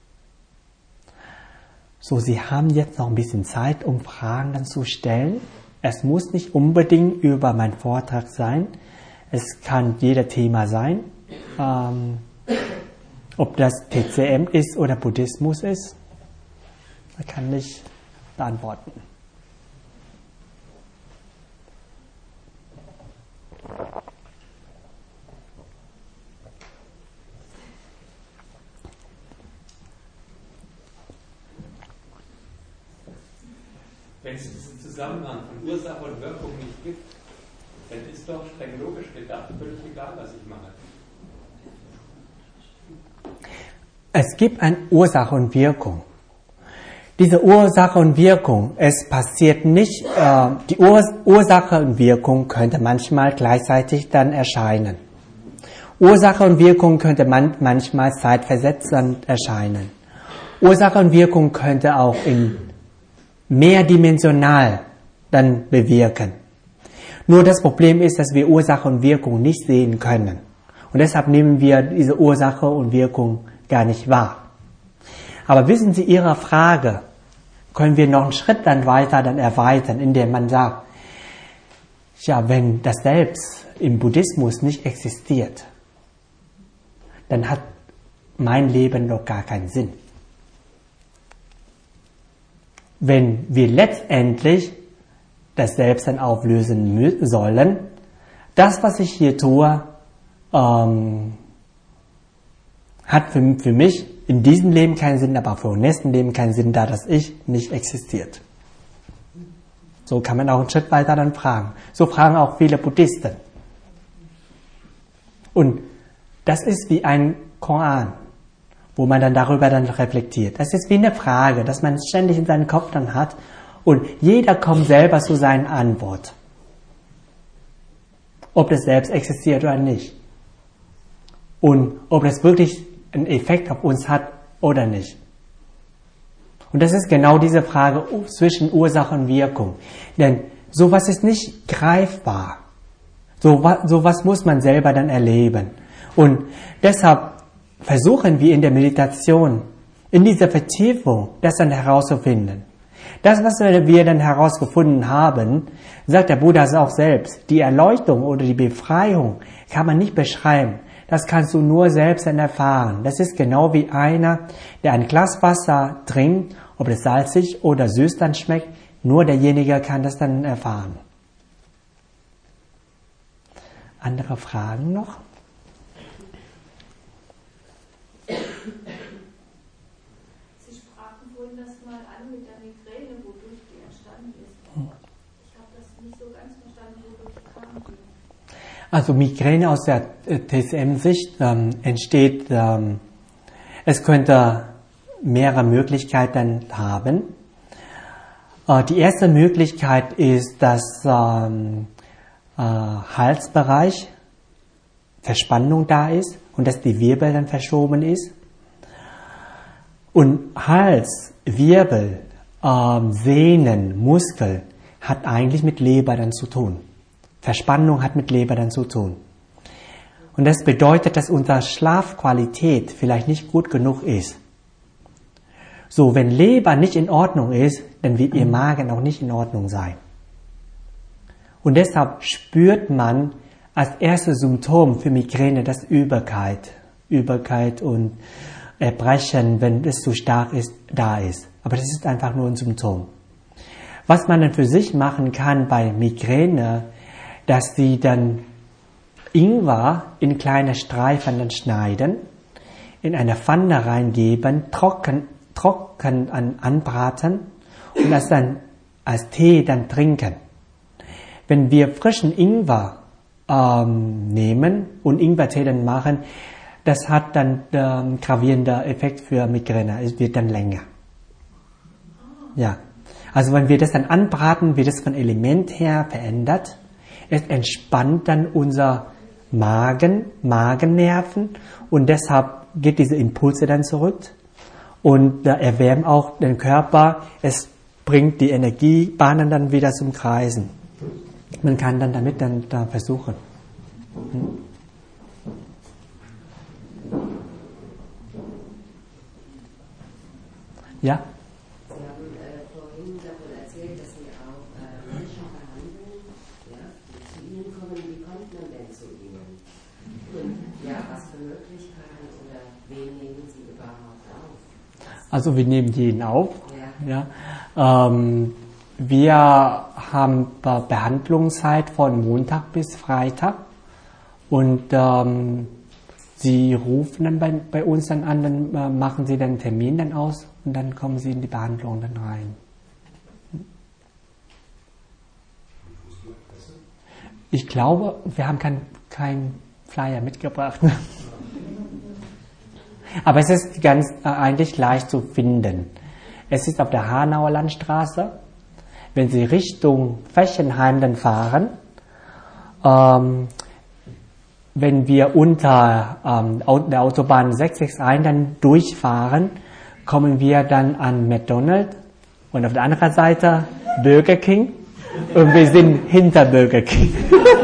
So, Sie haben jetzt noch ein bisschen Zeit, um Fragen dann zu stellen. Es muss nicht unbedingt über meinen Vortrag sein. Es kann jeder Thema sein. Ob das TCM ist oder Buddhismus ist, das kann ich beantworten. Wenn es diesen Zusammenhang von Ursache und Wirkung nicht gibt, dann ist doch streng logisch gedacht völlig egal, was ich mache. Es gibt eine Ursache und Wirkung. Diese Ursache und Wirkung, es passiert nicht, die Ursache und Wirkung könnte manchmal gleichzeitig dann erscheinen. Ursache und Wirkung könnte manchmal zeitversetzend erscheinen. Ursache und Wirkung könnte auch in mehrdimensional dann bewirken. Nur das Problem ist, dass wir Ursache und Wirkung nicht sehen können. Und deshalb nehmen wir diese Ursache und Wirkung gar nicht wahr. Aber wissen Sie, Ihre Frage können wir noch einen Schritt dann weiter dann erweitern, indem man sagt, ja, wenn das Selbst im Buddhismus nicht existiert, dann hat mein Leben doch gar keinen Sinn. Wenn wir letztendlich das Selbst dann auflösen sollen, das, was ich hier tue, hat für mich in diesem Leben keinen Sinn, aber für im nächsten Leben keinen Sinn, da das Ich nicht existiert. So kann man auch einen Schritt weiter dann fragen. So fragen auch viele Buddhisten. Und das ist wie ein Koran, wo man dann darüber dann reflektiert. Das ist wie eine Frage, dass man ständig in seinem Kopf dann hat und jeder kommt selber zu seiner Antwort. Ob das Selbst existiert oder nicht. Und ob das wirklich einen Effekt auf uns hat oder nicht. Und das ist genau diese Frage zwischen Ursache und Wirkung. Denn sowas ist nicht greifbar. Sowas muss man selber dann erleben. Und deshalb versuchen wir in der Meditation, in dieser Vertiefung, das dann herauszufinden. Das, was wir dann herausgefunden haben, sagt der Buddha auch selbst, die Erleuchtung oder die Befreiung kann man nicht beschreiben. Das kannst du nur selbst dann erfahren. Das ist genau wie einer, der ein Glas Wasser trinkt, ob es salzig oder süß dann schmeckt, nur derjenige kann das dann erfahren. Andere Fragen noch? Sie sprachen vorhin das mal an mit der Migräne, wodurch die entstanden ist. Ich habe das nicht so ganz verstanden, wodurch kam die. Also Migräne aus der TCM-Sicht entsteht, es könnte mehrere Möglichkeiten haben. Die erste Möglichkeit ist, dass Halsbereich Verspannung da ist und dass die Wirbel dann verschoben ist. Und Hals, Wirbel, Sehnen, Muskel hat eigentlich mit Leber dann zu tun. Verspannung hat mit Leber dann zu tun. Und das bedeutet, dass unsere Schlafqualität vielleicht nicht gut genug ist. So, wenn Leber nicht in Ordnung ist, dann wird Ihr Magen auch nicht in Ordnung sein. Und deshalb spürt man als erstes Symptom für Migräne das Übelkeit und Erbrechen, wenn es zu stark ist, da ist. Aber das ist einfach nur ein Symptom. Was man dann für sich machen kann bei Migräne, dass sie dann Ingwer in kleine Streifen dann schneiden, in eine Pfanne reingeben, trocken anbraten und das dann als Tee dann trinken. Wenn wir frischen Ingwer nehmen und Ingwertee dann machen, das hat dann gravierender Effekt für Migräne. Es wird dann länger. Ja. Also wenn wir das dann anbraten, wird es von Element her verändert. Es entspannt dann unser Magennerven und deshalb geht diese Impulse dann zurück und erwärmt auch den Körper. Es bringt die Energiebahnen dann wieder zum Kreisen. Man kann dann damit dann da versuchen. Ja? Sie haben vorhin davon erzählt, dass Sie auch Menschen behandeln, ja, die zu Ihnen kommen. Wie kommt man denn zu Ihnen? Und ja, was für Möglichkeiten oder wen nehmen Sie überhaupt auf? Also wir nehmen jeden auf. Ja. Ja. Wir haben Behandlungszeit von Montag bis Freitag und Sie rufen dann bei uns dann an, dann machen Sie dann einen Termin dann aus und dann kommen Sie in die Behandlung dann rein. Ich glaube, wir haben kein Flyer mitgebracht. Aber es ist ganz eigentlich leicht zu finden. Es ist auf der Hanauer Landstraße. Wenn Sie Richtung Fechenheim dann fahren, wenn wir unter der Autobahn 661 dann durchfahren, kommen wir dann an McDonald's und auf der anderen Seite Burger King und wir sind hinter Burger King.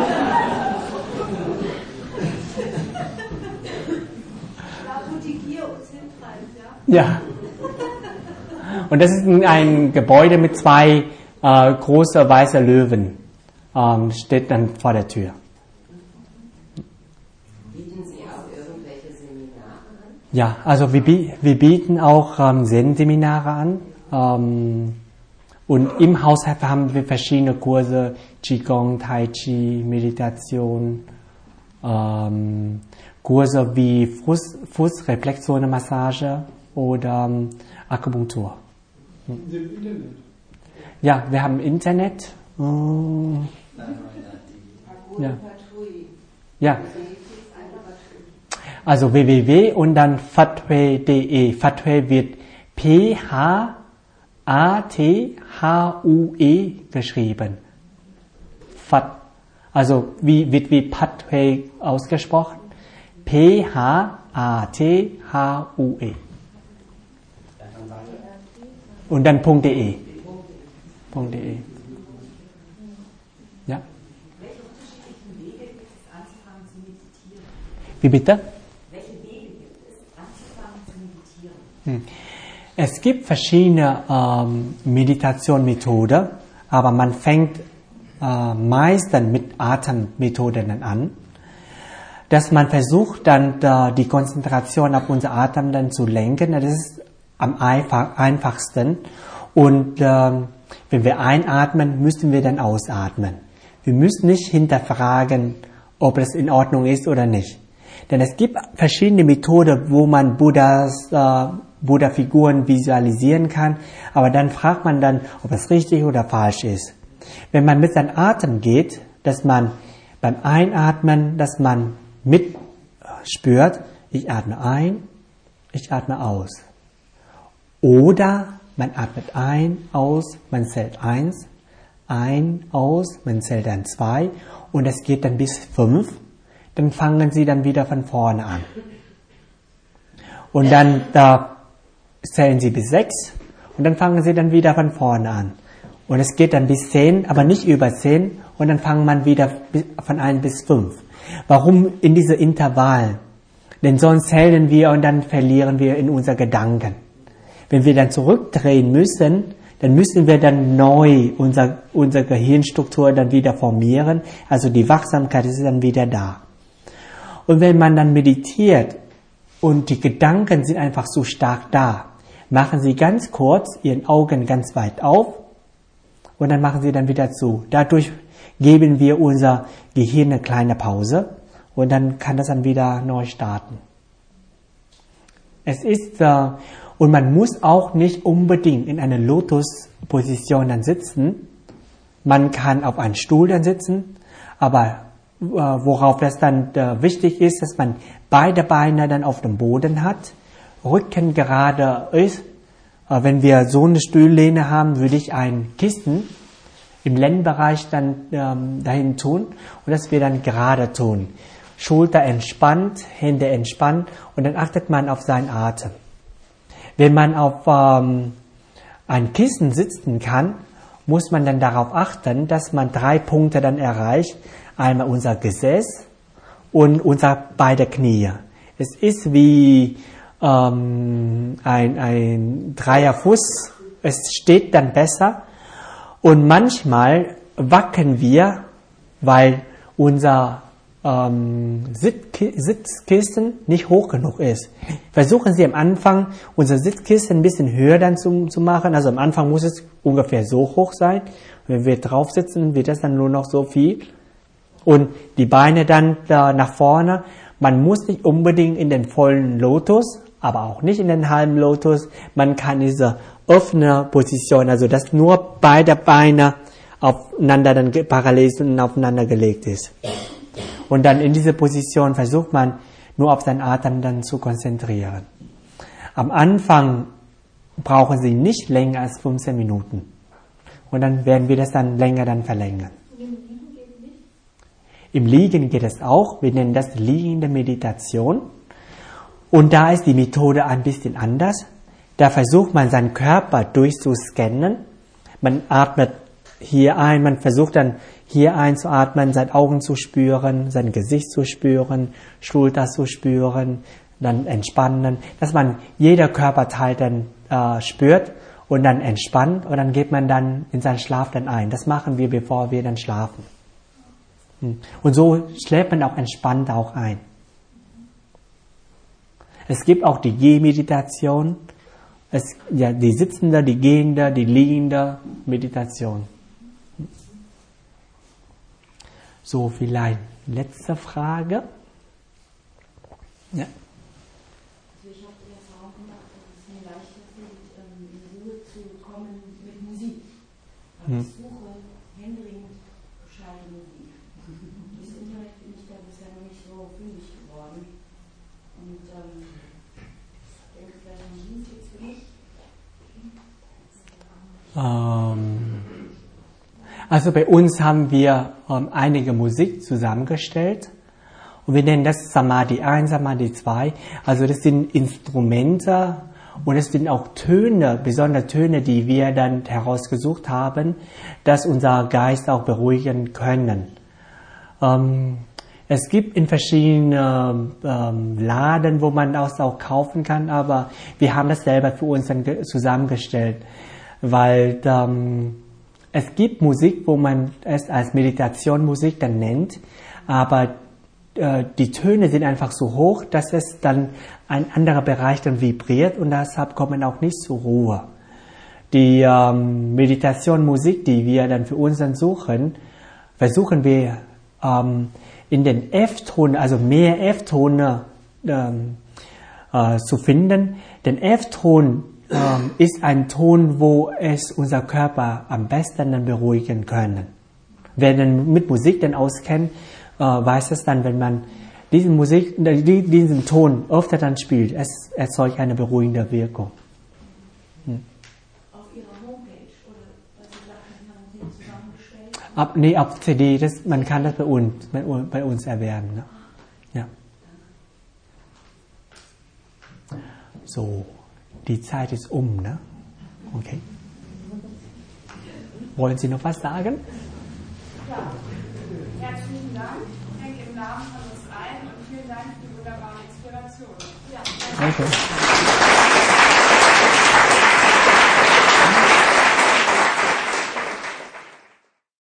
Ja. Und das ist ein Gebäude mit 2 große weiße Löwen. Steht dann vor der Tür. Bieten Sie auch irgendwelche Seminare an? Ja, also wir bieten auch Zen-Seminare an. Und im Haus haben wir verschiedene Kurse, Qigong, Tai Chi, Meditation, Kurse wie Fußreflexzone-Massage oder Akupunktur. Im Internet? Ja, wir haben Internet. Ja. Ja. Also www und dann fathui.de. Fathui wird P-H-A-T-H-U-E geschrieben. Fat. Also wird wie Fathui ausgesprochen. P-H-A-T-H-U-E. Und dann .de. .de. Ja. Welche unterschiedlichen Wege gibt es, anzufangen zu meditieren? Wie bitte? Welche Wege gibt es, anzufangen zu meditieren? Es gibt verschiedene Meditationsmethoden, aber man fängt meistens mit Atemmethoden an, dass man versucht dann die Konzentration auf unser Atem dann zu lenken. Das ist am einfachsten. Und wenn wir einatmen, müssen wir dann ausatmen. Wir müssen nicht hinterfragen, ob es in Ordnung ist oder nicht. Denn es gibt verschiedene Methoden, wo man Buddha-Figuren visualisieren kann, aber dann fragt man dann, ob es richtig oder falsch ist. Wenn man mit seinem Atem geht, dass man beim Einatmen, dass man mitspürt, ich atme ein, ich atme aus. Oder man atmet ein, aus, man zählt 1, ein, aus, man zählt dann 2 und es geht dann bis 5. Dann fangen Sie dann wieder von vorne an. Und dann zählen Sie bis 6 und dann fangen Sie dann wieder von vorne an. Und es geht dann bis 10, aber nicht über 10 und dann fangen man wieder von 1 bis 5. Warum in diese Intervall? Denn sonst zählen wir und dann verlieren wir in unsere Gedanken. Wenn wir dann zurückdrehen müssen, dann müssen wir dann neu unsere Gehirnstruktur dann wieder formieren. Also die Wachsamkeit ist dann wieder da. Und wenn man dann meditiert und die Gedanken sind einfach so stark da, machen Sie ganz kurz Ihren Augen ganz weit auf und dann machen Sie dann wieder zu. Dadurch geben wir unser Gehirn eine kleine Pause und dann kann das dann wieder neu starten. Es ist und man muss auch nicht unbedingt in einer Lotus-Position dann sitzen. Man kann auf einem Stuhl dann sitzen, aber worauf das dann wichtig ist, dass man beide Beine dann auf dem Boden hat, Rücken gerade ist. Wenn wir so eine Stuhllehne haben, würde ich ein Kissen im Lendenbereich dann dahin tun und das wir dann gerade tun. Schulter entspannt, Hände entspannt und dann achtet man auf seinen Atem. Wenn man auf ein Kissen sitzen kann, muss man dann darauf achten, dass man 3 Punkte dann erreicht. Einmal unser Gesäß und unser beide Knie. Es ist wie ein Dreierfuß. Es steht dann besser. Und manchmal wackeln wir, weil unser Sitzkissen nicht hoch genug ist. Versuchen Sie am Anfang, unser Sitzkissen ein bisschen höher dann zu machen. Also am Anfang muss es ungefähr so hoch sein. Wenn wir drauf sitzen, wird das dann nur noch so viel. Und die Beine dann nach vorne. Man muss nicht unbedingt in den vollen Lotus, aber auch nicht in den halben Lotus. Man kann diese offene Position, also dass nur beide Beine aufeinander dann parallel und aufeinander gelegt ist. Und dann in dieser Position versucht man nur auf seinen Atem dann zu konzentrieren. am Anfang brauchen Sie nicht länger als 15 Minuten. Und dann werden wir das dann länger dann verlängern. Und im Liegen geht nicht? Im Liegen geht es auch. Wir nennen das liegende Meditation. Und da ist die Methode ein bisschen anders. Da versucht man seinen Körper durchzuscannen. Man atmet hier ein, man versucht dann hier einzuatmen, seine Augen zu spüren, sein Gesicht zu spüren, Schulter zu spüren, dann entspannen, dass man jeder Körperteil dann spürt und dann entspannt und dann geht man dann in seinen Schlaf dann ein. Das machen wir, bevor wir dann schlafen. Und so schläft man auch entspannt auch ein. Es gibt auch die Gehmeditation, die sitzende, die gehende, die liegende Meditation. So, vielleicht letzte Frage. Ja. Also ich habe die Erfahrung gemacht, dass es mir leichter fällt, in Ruhe zu kommen mit Musik. Aber ich suche händeringend gescheite Musik. Durchs Internet bin ich da bisher noch nicht so fündig geworden. Und ich denke, vielleicht haben Sie einen Tipp für mich? Also bei uns haben wir einige Musik zusammengestellt und wir nennen das Samadhi 1, Samadhi 2. Also das sind Instrumente und es sind auch Töne, besondere Töne, die wir dann herausgesucht haben, dass unser Geist auch beruhigen können. Es gibt in verschiedenen Laden, wo man das auch kaufen kann, aber wir haben das selber für uns dann zusammengestellt, weil es gibt Musik, wo man es als Meditationsmusik dann nennt, aber die Töne sind einfach so hoch, dass es dann ein anderer Bereich dann vibriert und deshalb kommt man auch nicht zur Ruhe. Die Meditationsmusik, die wir dann für uns dann suchen, versuchen wir in den F-Ton, also mehr F-Tone zu finden. Den F-Ton ist ein Ton, wo es unser Körper am besten dann beruhigen können. Wer dann mit Musik dann auskennt, weiß es dann, wenn man diesen Ton öfter dann spielt, es erzeugt eine beruhigende Wirkung. Auf Ihrer Homepage oder was Sie sagten, haben Sie zusammengestellt? Auf CD, man kann das bei uns erwerben. Ne? Ja. So. Die Zeit ist ne? Okay. Wollen Sie noch was sagen? Ja. Herzlichen Dank. Ich denke im Namen von uns allen und vielen Dank für die wunderbare Inspiration. Ja. Okay.